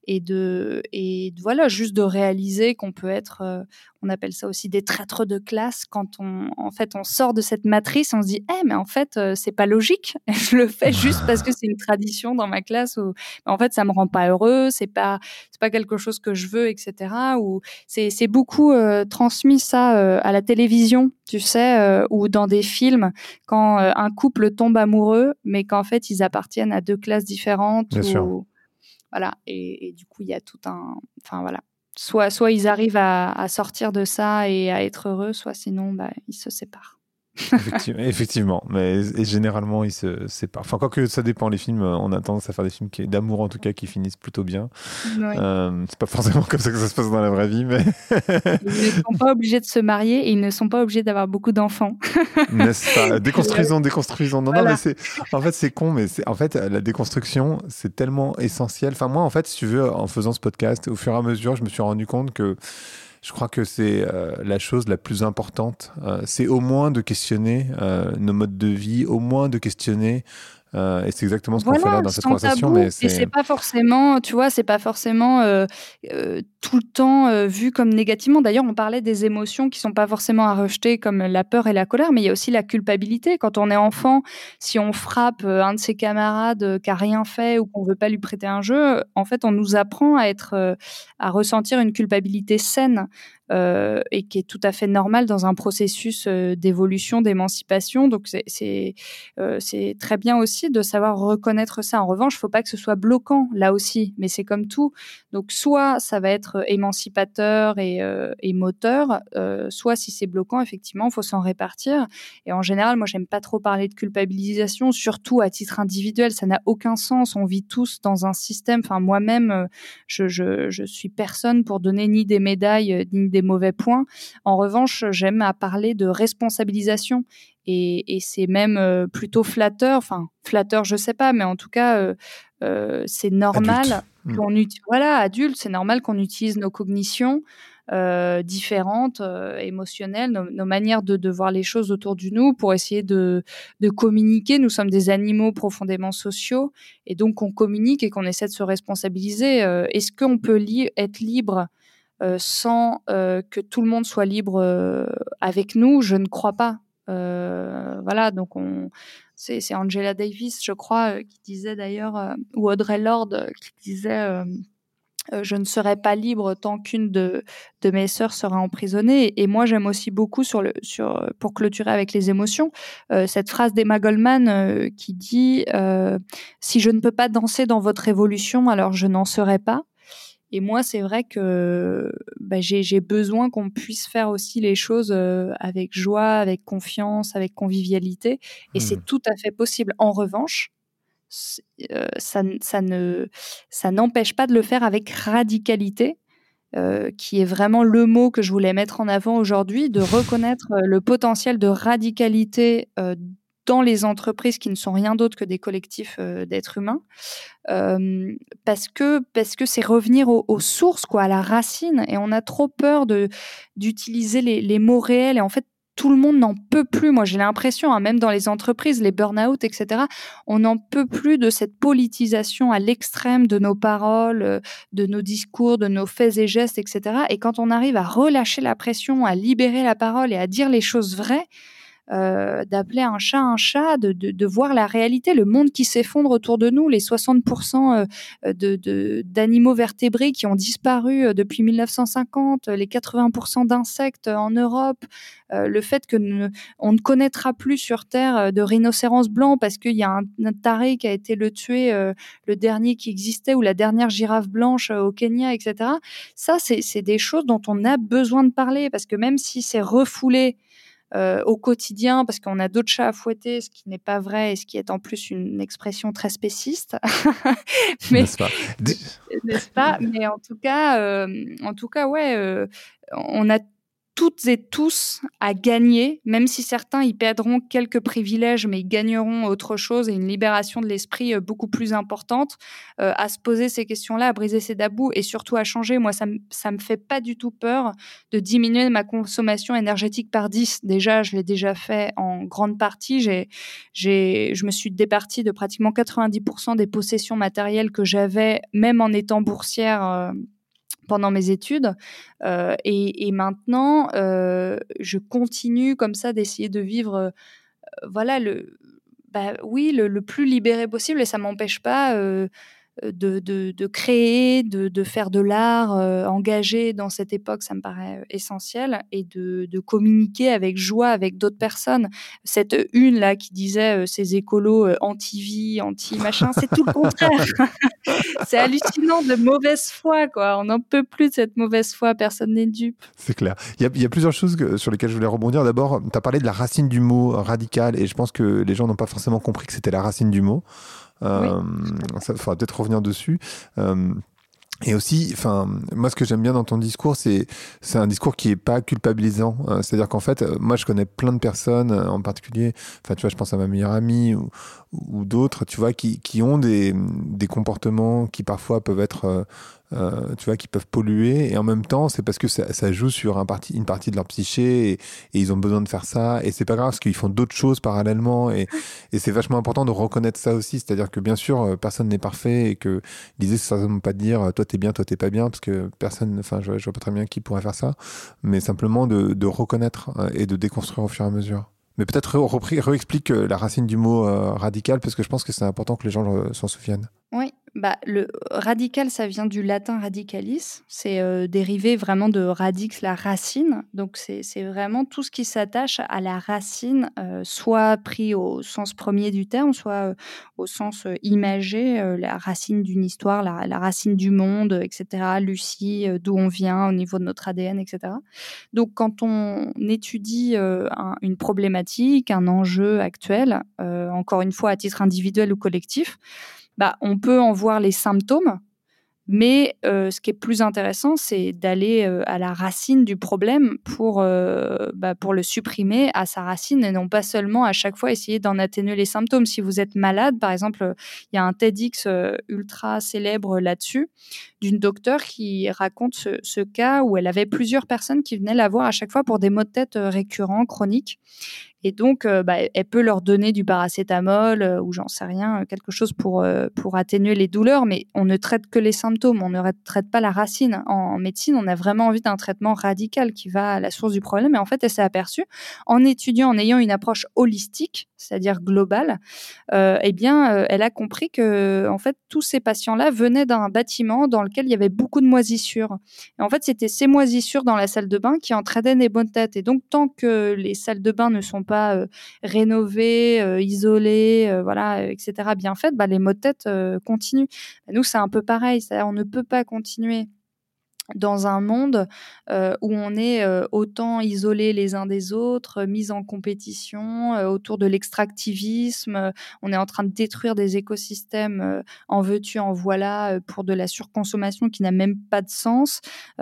voilà, juste de réaliser qu'on peut être, on appelle ça aussi des traîtres de classe, quand en fait on sort de cette matrice, on se dit mais en fait c'est pas logique, je le fais juste parce que c'est une tradition dans ma classe, ou en fait ça me rend pas heureux, c'est pas quelque chose que je veux, etc. Ou c'est beaucoup transmis ça à la télévision, tu sais, ou dans des films, quand un couple tombe amoureux, mais qu'en fait ils appartiennent à deux classes différentes, Bien sûr. ou voilà, et du coup il y a tout un, enfin voilà, soit ils arrivent à sortir de ça et à être heureux, soit sinon ils se séparent. Effectivement, mais et généralement ils se séparent. Enfin, quoique ça dépend, les films, on a tendance à faire des films d'amour en tout cas qui finissent plutôt bien. Oui. C'est pas forcément comme ça que ça se passe dans la vraie vie, mais Ils ne sont pas obligés de se marier et ils ne sont pas obligés d'avoir beaucoup d'enfants. n'est-ce pas? Déconstruisons, déconstruisons. Non, non, mais Voilà. en fait, c'est con, mais en fait, la déconstruction, c'est tellement essentiel. Enfin, moi, en fait, si tu veux, en faisant ce podcast, au fur et à mesure, je me suis rendu compte que je crois que c'est la chose la plus importante. C'est au moins de questionner nos modes de vie, au moins de questionner. Et c'est exactement ce qu'on fait Voilà, là dans cette sans conversation, mais tabou. Et c'est. c'est pas forcément, tu vois, c'est pas forcément tout le temps vu comme négativement. D'ailleurs, on parlait des émotions qui sont pas forcément à rejeter, comme la peur et la colère, mais il y a aussi la culpabilité. Quand on est enfant, si on frappe un de ses camarades qui a rien fait ou qu'on veut pas lui prêter un jeu, en fait, on nous apprend à à ressentir une culpabilité saine. Et qui est tout à fait normale dans un processus d'évolution, d'émancipation. Donc c'est très bien aussi de savoir reconnaître ça. En revanche, il ne faut pas que ce soit bloquant là aussi, mais c'est comme tout. Donc soit ça va être émancipateur et moteur, soit si c'est bloquant, effectivement, il faut s'en répartir. Et en général, moi, j'aime pas trop parler de culpabilisation, surtout à titre individuel. Ça n'a aucun sens. On vit tous dans un système. Enfin, moi-même, je suis personne pour donner ni des médailles ni des mauvais points. En revanche, j'aime à parler de responsabilisation. Et c'est même plutôt flatteur, enfin flatteur, je sais pas, mais en tout cas, c'est Adulte. normal Mm. voilà, adulte, c'est normal qu'on utilise nos cognitions différentes, émotionnelles, nos manières de voir les choses autour de nous pour essayer de communiquer. Nous sommes des animaux profondément sociaux, et donc on communique et qu'on essaie de se responsabiliser. Est-ce qu'on peut être libre sans que tout le monde soit libre avec nous? Je ne crois pas. Voilà, donc c'est Angela Davis, je crois, qui disait d'ailleurs, ou Audre Lorde, qui disait je ne serai pas libre tant qu'une de mes sœurs sera emprisonnée. Et moi, j'aime aussi beaucoup pour clôturer avec les émotions, cette phrase d'Emma Goldman qui dit si je ne peux pas danser dans votre révolution, alors je n'en serai pas. Et moi, c'est vrai que j'ai besoin qu'on puisse faire aussi les choses avec joie, avec confiance, avec convivialité. Et c'est tout à fait possible. En revanche, ça n'empêche pas de le faire avec radicalité, qui est vraiment le mot que je voulais mettre en avant aujourd'hui, de reconnaître le potentiel de radicalité dans les entreprises qui ne sont rien d'autre que des collectifs d'êtres humains, parce que c'est revenir aux sources, quoi, à la racine, et on a trop peur d'utiliser les mots réels, et en fait tout le monde n'en peut plus. Moi, j'ai l'impression, hein, même dans les entreprises, les burn-out, etc., on n'en peut plus de cette politisation à l'extrême de nos paroles, de nos discours, de nos faits et gestes, etc. Et quand on arrive à relâcher la pression, à libérer la parole et à dire les choses vraies, d'appeler un chat, de voir la réalité, le monde qui s'effondre autour de nous, les 60% d'animaux vertébrés qui ont disparu depuis 1950, les 80% d'insectes en Europe, le fait que on ne connaîtra plus sur Terre de rhinocéros blanc parce qu'il y a un taré qui a été le tuer, le dernier qui existait, ou la dernière girafe blanche au Kenya, etc. Ça, c'est des choses dont on a besoin de parler, parce que même si c'est refoulé au quotidien, parce qu'on a d'autres chats à fouetter, ce qui n'est pas vrai et ce qui est en plus une expression très spéciste. Mais, n'est-ce pas? n'est-ce pas? Mais en tout cas, ouais, on a toutes et tous à gagner, même si certains y perdront quelques privilèges, mais ils gagneront autre chose et une libération de l'esprit beaucoup plus importante, à se poser ces questions-là, à briser ces tabous et surtout à changer. Moi, ça me fait pas du tout peur de diminuer ma consommation énergétique par 10. Déjà, je l'ai déjà fait en grande partie. Je me suis départie de pratiquement 90% des possessions matérielles que j'avais, même en étant boursière, pendant mes études, et maintenant je continue comme ça d'essayer de vivre voilà le plus libéré possible, et ça m'empêche pas de créer, de faire de l'art engagé dans cette époque. Ça me paraît essentiel, et de communiquer avec joie avec d'autres personnes. Cette une là qui disait ces écolos anti-vie, anti-machin, c'est tout le contraire. C'est hallucinant de mauvaise foi, quoi. On n'en peut plus de cette mauvaise foi, personne n'est dupe. C'est clair. Il y a plusieurs choses sur lesquelles je voulais rebondir. D'abord, tu as parlé de la racine du mot radical, et je pense que les gens n'ont pas forcément compris que c'était la racine du mot. Oui. Ça faudra peut-être revenir dessus. Et aussi, enfin, moi, ce que j'aime bien dans ton discours, c'est un discours qui est pas culpabilisant. C'est-à-dire qu'en fait, moi, je connais plein de personnes, en particulier, enfin, tu vois, je pense à ma meilleure amie ou d'autres, tu vois, qui ont des comportements qui parfois peuvent être, tu vois, qui peuvent polluer. Et en même temps, c'est parce que ça joue sur une partie de leur psyché, et ils ont besoin de faire ça. Et c'est pas grave parce qu'ils font d'autres choses parallèlement. Et c'est vachement important de reconnaître ça aussi. C'est-à-dire que bien sûr, personne n'est parfait, et que l'idée, c'est certainement pas de dire toi t'es bien, toi t'es pas bien, parce que personne, enfin, je vois pas très bien qui pourrait faire ça, mais simplement de reconnaître et de déconstruire au fur et à mesure. Mais peut-être réexplique la racine du mot radical, parce que je pense que c'est important que les gens s'en souviennent. Oui, le radical, ça vient du latin radicalis. C'est dérivé vraiment de radix, la racine. Donc, c'est vraiment tout ce qui s'attache à la racine, soit pris au sens premier du terme, soit au sens imagé, la racine d'une histoire, la racine du monde, etc. Lucie, d'où on vient au niveau de notre ADN, etc. Donc, quand on étudie une problématique, un enjeu actuel, encore une fois à titre individuel ou collectif, on peut en voir les symptômes, mais ce qui est plus intéressant, c'est d'aller à la racine du problème pour le supprimer à sa racine, et non pas seulement à chaque fois essayer d'en atténuer les symptômes. Si vous êtes malade, par exemple, il y a un TEDx ultra célèbre là-dessus, d'une docteure qui raconte ce cas où elle avait plusieurs personnes qui venaient la voir à chaque fois pour des maux de tête récurrents, chroniques. Et donc, elle peut leur donner du paracétamol ou j'en sais rien, quelque chose pour atténuer les douleurs, mais on ne traite que les symptômes, on ne traite pas la racine. En médecine, on a vraiment envie d'un traitement radical qui va à la source du problème. Et en fait, elle s'est aperçue, en étudiant, en ayant une approche holistique, c'est-à-dire globale, elle a compris que, en fait, tous ces patients-là venaient d'un bâtiment dans lequel il y avait beaucoup de moisissures. Et en fait, c'était ces moisissures dans la salle de bain qui entraînaient des maux de tête. Et donc, tant que les salles de bain ne sont pas rénovées, isolées, etc., bien faites, les maux de tête continuent. Nous, c'est un peu pareil. C'est-à-dire, on ne peut pas continuer dans un monde où on est autant isolés les uns des autres, mis en compétition autour de l'extractivisme. On est en train de détruire des écosystèmes en veux-tu, en voilà, pour de la surconsommation qui n'a même pas de sens.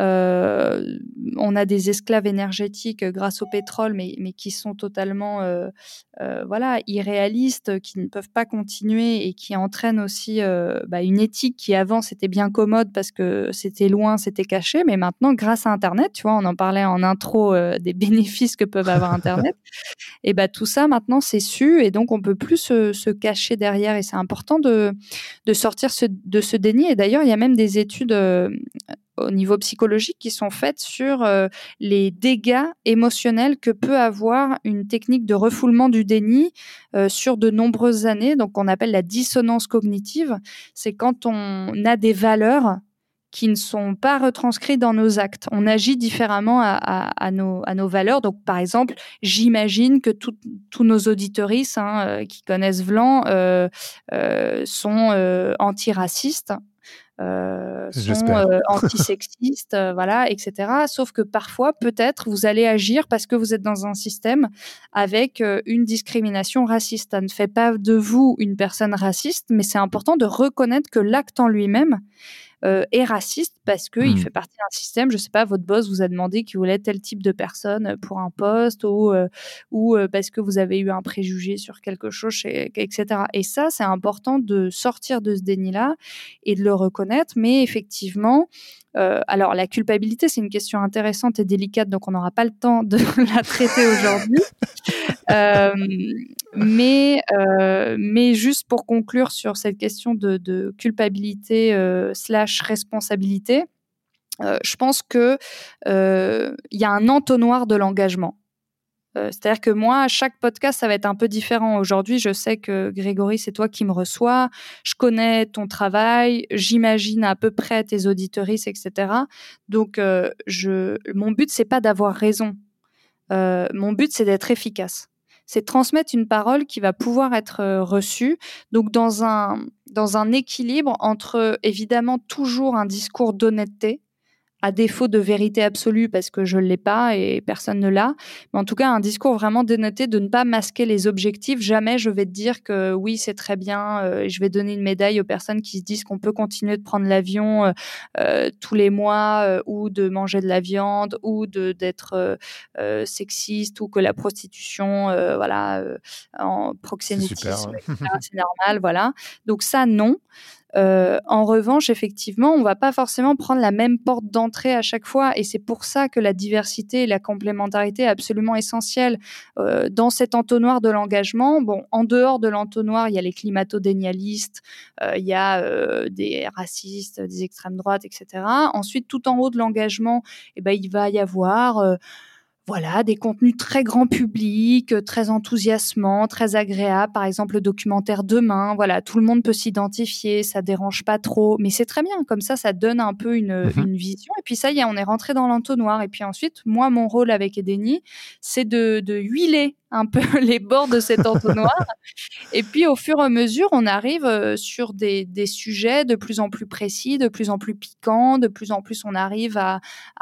On a des esclaves énergétiques grâce au pétrole, mais qui sont totalement irréalistes, qui ne peuvent pas continuer et qui entraînent aussi une éthique qui avant c'était bien commode parce que c'était loin, c'était caché, mais maintenant grâce à Internet, tu vois, on en parlait en intro des bénéfices que peuvent avoir Internet, et tout ça maintenant c'est su et donc on peut plus se cacher derrière et c'est important de sortir de ce déni. Et d'ailleurs il y a même des études au niveau psychologique qui sont faites sur les dégâts émotionnels que peut avoir une technique de refoulement du déni sur de nombreuses années. Donc, on appelle la dissonance cognitive. C'est quand on a des valeurs qui ne sont pas retranscrites dans nos actes. On agit différemment à nos valeurs. Donc, par exemple, j'imagine que tous nos auditeuristes qui connaissent Vlan sont antiracistes. Sont antisexistes, etc. Sauf que parfois, peut-être, vous allez agir parce que vous êtes dans un système avec une discrimination raciste. Ça ne fait pas de vous une personne raciste, mais c'est important de reconnaître que l'acte en lui-même est raciste parce qu'il fait partie d'un système. Je sais pas, votre boss vous a demandé qu'il voulait tel type de personne pour un poste ou parce que vous avez eu un préjugé sur quelque chose, etc. Et ça, c'est important de sortir de ce déni-là et de le reconnaître. Mais effectivement, alors la culpabilité, c'est une question intéressante et délicate, donc on n'aura pas le temps de la traiter aujourd'hui. Mais juste pour conclure sur cette question de culpabilité / responsabilité, je pense que il y a un entonnoir de l'engagement. C'est-à-dire que moi, à chaque podcast, ça va être un peu différent. Aujourd'hui, je sais que Grégory, c'est toi qui me reçois. Je connais ton travail. J'imagine à peu près tes auditeuristes, etc. Donc, mon but, c'est pas d'avoir raison. Mon but, c'est d'être efficace. C'est de transmettre une parole qui va pouvoir être reçue. Donc, dans un équilibre entre, évidemment, toujours un discours d'honnêteté, à défaut de vérité absolue parce que je ne l'ai pas et personne ne l'a. Mais en tout cas, un discours vraiment dénoté, de ne pas masquer les objectifs. Jamais je vais te dire que oui, c'est très bien et je vais donner une médaille aux personnes qui se disent qu'on peut continuer de prendre l'avion tous les mois ou de manger de la viande ou d'être sexiste ou que la prostitution, en proxénétisme, etc., c'est normal, voilà. Donc ça, non. En revanche, effectivement, on va pas forcément prendre la même porte d'entrée à chaque fois, et c'est pour ça que la diversité et la complémentarité est absolument essentielle dans cet entonnoir de l'engagement. Bon, en dehors de l'entonnoir, il y a les climato-dénialistes, il y a des racistes, des extrêmes droites, etc. Ensuite, tout en haut de l'engagement, il va y avoir des contenus très grand public, très enthousiasmants, très agréables. Par exemple, le documentaire Demain. Voilà, tout le monde peut s'identifier, ça dérange pas trop, mais c'est très bien. Comme ça donne un peu une vision. Et puis ça y est, on est rentré dans l'entonnoir. Et puis ensuite, moi, mon rôle avec Edeni, c'est de huiler un peu les bords de cet entonnoir. Et puis, au fur et à mesure, on arrive sur des sujets de plus en plus précis, de plus en plus piquants, de plus en plus on arrive à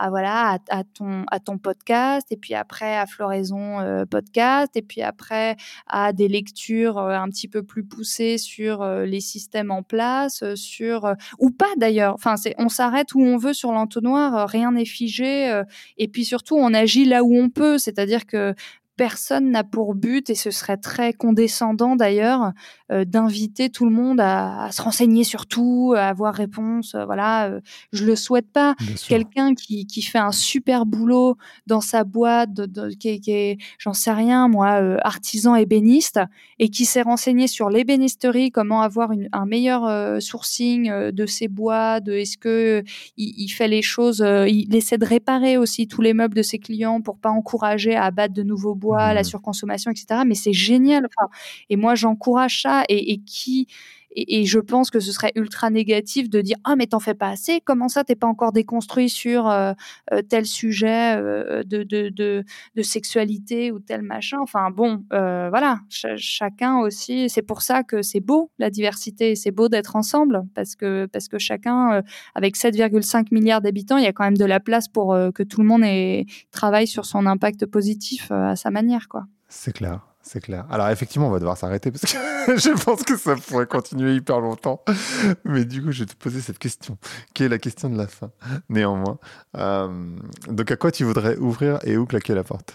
ton podcast, et puis après à Floraison podcast, et puis après à des lectures un petit peu plus poussées sur les systèmes en place, ou pas d'ailleurs. Enfin, on s'arrête où on veut sur l'entonnoir, rien n'est figé, et puis surtout on agit là où on peut, c'est-à-dire que personne n'a pour but, et ce serait très condescendant d'ailleurs, d'inviter tout le monde à se renseigner sur tout, à avoir réponse. Voilà, je le souhaite pas. Quelqu'un qui fait un super boulot dans sa boîte, qui est, j'en sais rien moi, artisan ébéniste, et qui s'est renseigné sur l'ébénisterie, comment avoir un meilleur sourcing de ses bois, est-ce que il fait les choses, il essaie de réparer aussi tous les meubles de ses clients pour pas encourager à abattre de nouveaux bois, la surconsommation, etc. Mais c'est génial. Enfin, et moi, j'encourage ça. Et je pense que ce serait ultra négatif de dire mais t'en fais pas assez. Comment ça t'es pas encore déconstruit sur tel sujet de sexualité ou tel machin. Enfin bon, voilà. Chacun aussi. C'est pour ça que c'est beau la diversité. C'est beau d'être ensemble parce que chacun, avec 7,5 milliards d'habitants, il y a quand même de la place pour que tout le monde travaille sur son impact positif à sa manière, quoi. C'est clair. C'est clair. Alors effectivement, on va devoir s'arrêter parce que je pense que ça pourrait continuer hyper longtemps. Mais du coup, je vais te poser cette question, qui est la question de la fin, néanmoins. Donc à quoi tu voudrais ouvrir et où claquer la porte ?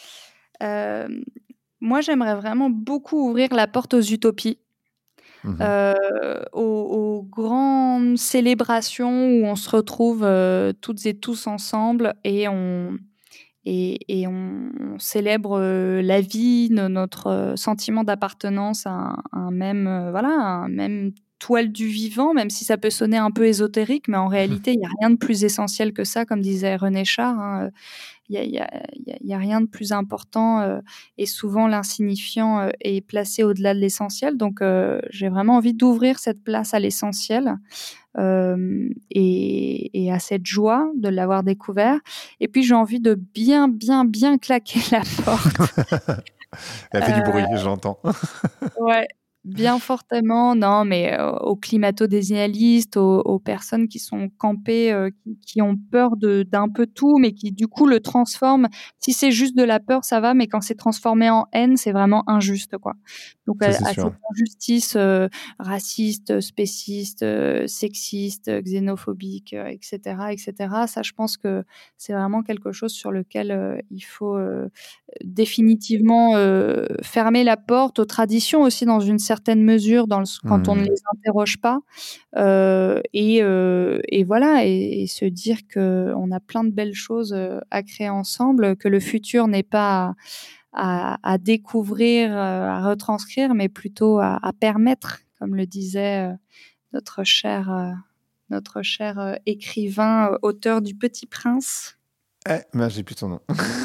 Moi, j'aimerais vraiment beaucoup ouvrir la porte aux utopies. Aux grandes célébrations où on se retrouve toutes et tous ensemble et on célèbre la vie, notre sentiment d'appartenance à un même toile du vivant, même si ça peut sonner un peu ésotérique, mais en réalité, il n'y a rien de plus essentiel que ça, comme disait René Char. Hein. Il y a rien de plus important et souvent l'insignifiant est placé au-delà de l'essentiel. Donc, j'ai vraiment envie d'ouvrir cette place à l'essentiel. Et à cette joie de l'avoir découvert. Et puis j'ai envie de bien claquer la porte. Elle fait du bruit, j'entends. Ouais, bien fortement. Non, mais aux climato-désaliistes, aux personnes qui sont campées, qui ont peur d'un peu tout, mais qui du coup le transforment. Si c'est juste de la peur, ça va, mais quand c'est transformé en haine, c'est vraiment injuste, quoi. Donc à cette injustice raciste, spéciste, sexiste, xénophobique, etc., ça, je pense que c'est vraiment quelque chose sur lequel il faut définitivement fermer la porte aux traditions aussi dans une certaine mesure quand on ne les interroge pas et voilà et se dire que on a plein de belles choses à créer ensemble, que le futur n'est pas à découvrir, à retranscrire, mais plutôt à permettre, comme le disait notre cher écrivain, auteur du Petit Prince. Mais j'ai plus ton nom.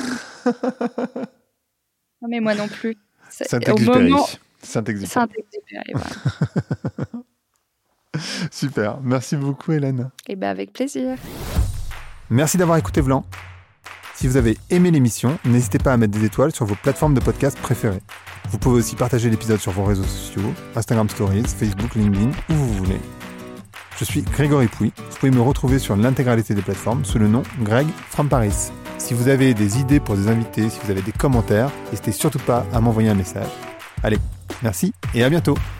Non, mais moi non plus. Saint-Exupéry. Saint-Exupéry, voilà. Super. Merci beaucoup, Hélène. Et avec plaisir. Merci d'avoir écouté Vlan. Si vous avez aimé l'émission, n'hésitez pas à mettre des étoiles sur vos plateformes de podcast préférées. Vous pouvez aussi partager l'épisode sur vos réseaux sociaux, Instagram Stories, Facebook, LinkedIn, où vous voulez. Je suis Grégory Pouy. Vous pouvez me retrouver sur l'intégralité des plateformes sous le nom Greg from Paris. Si vous avez des idées pour des invités, si vous avez des commentaires, n'hésitez surtout pas à m'envoyer un message. Allez, merci et à bientôt.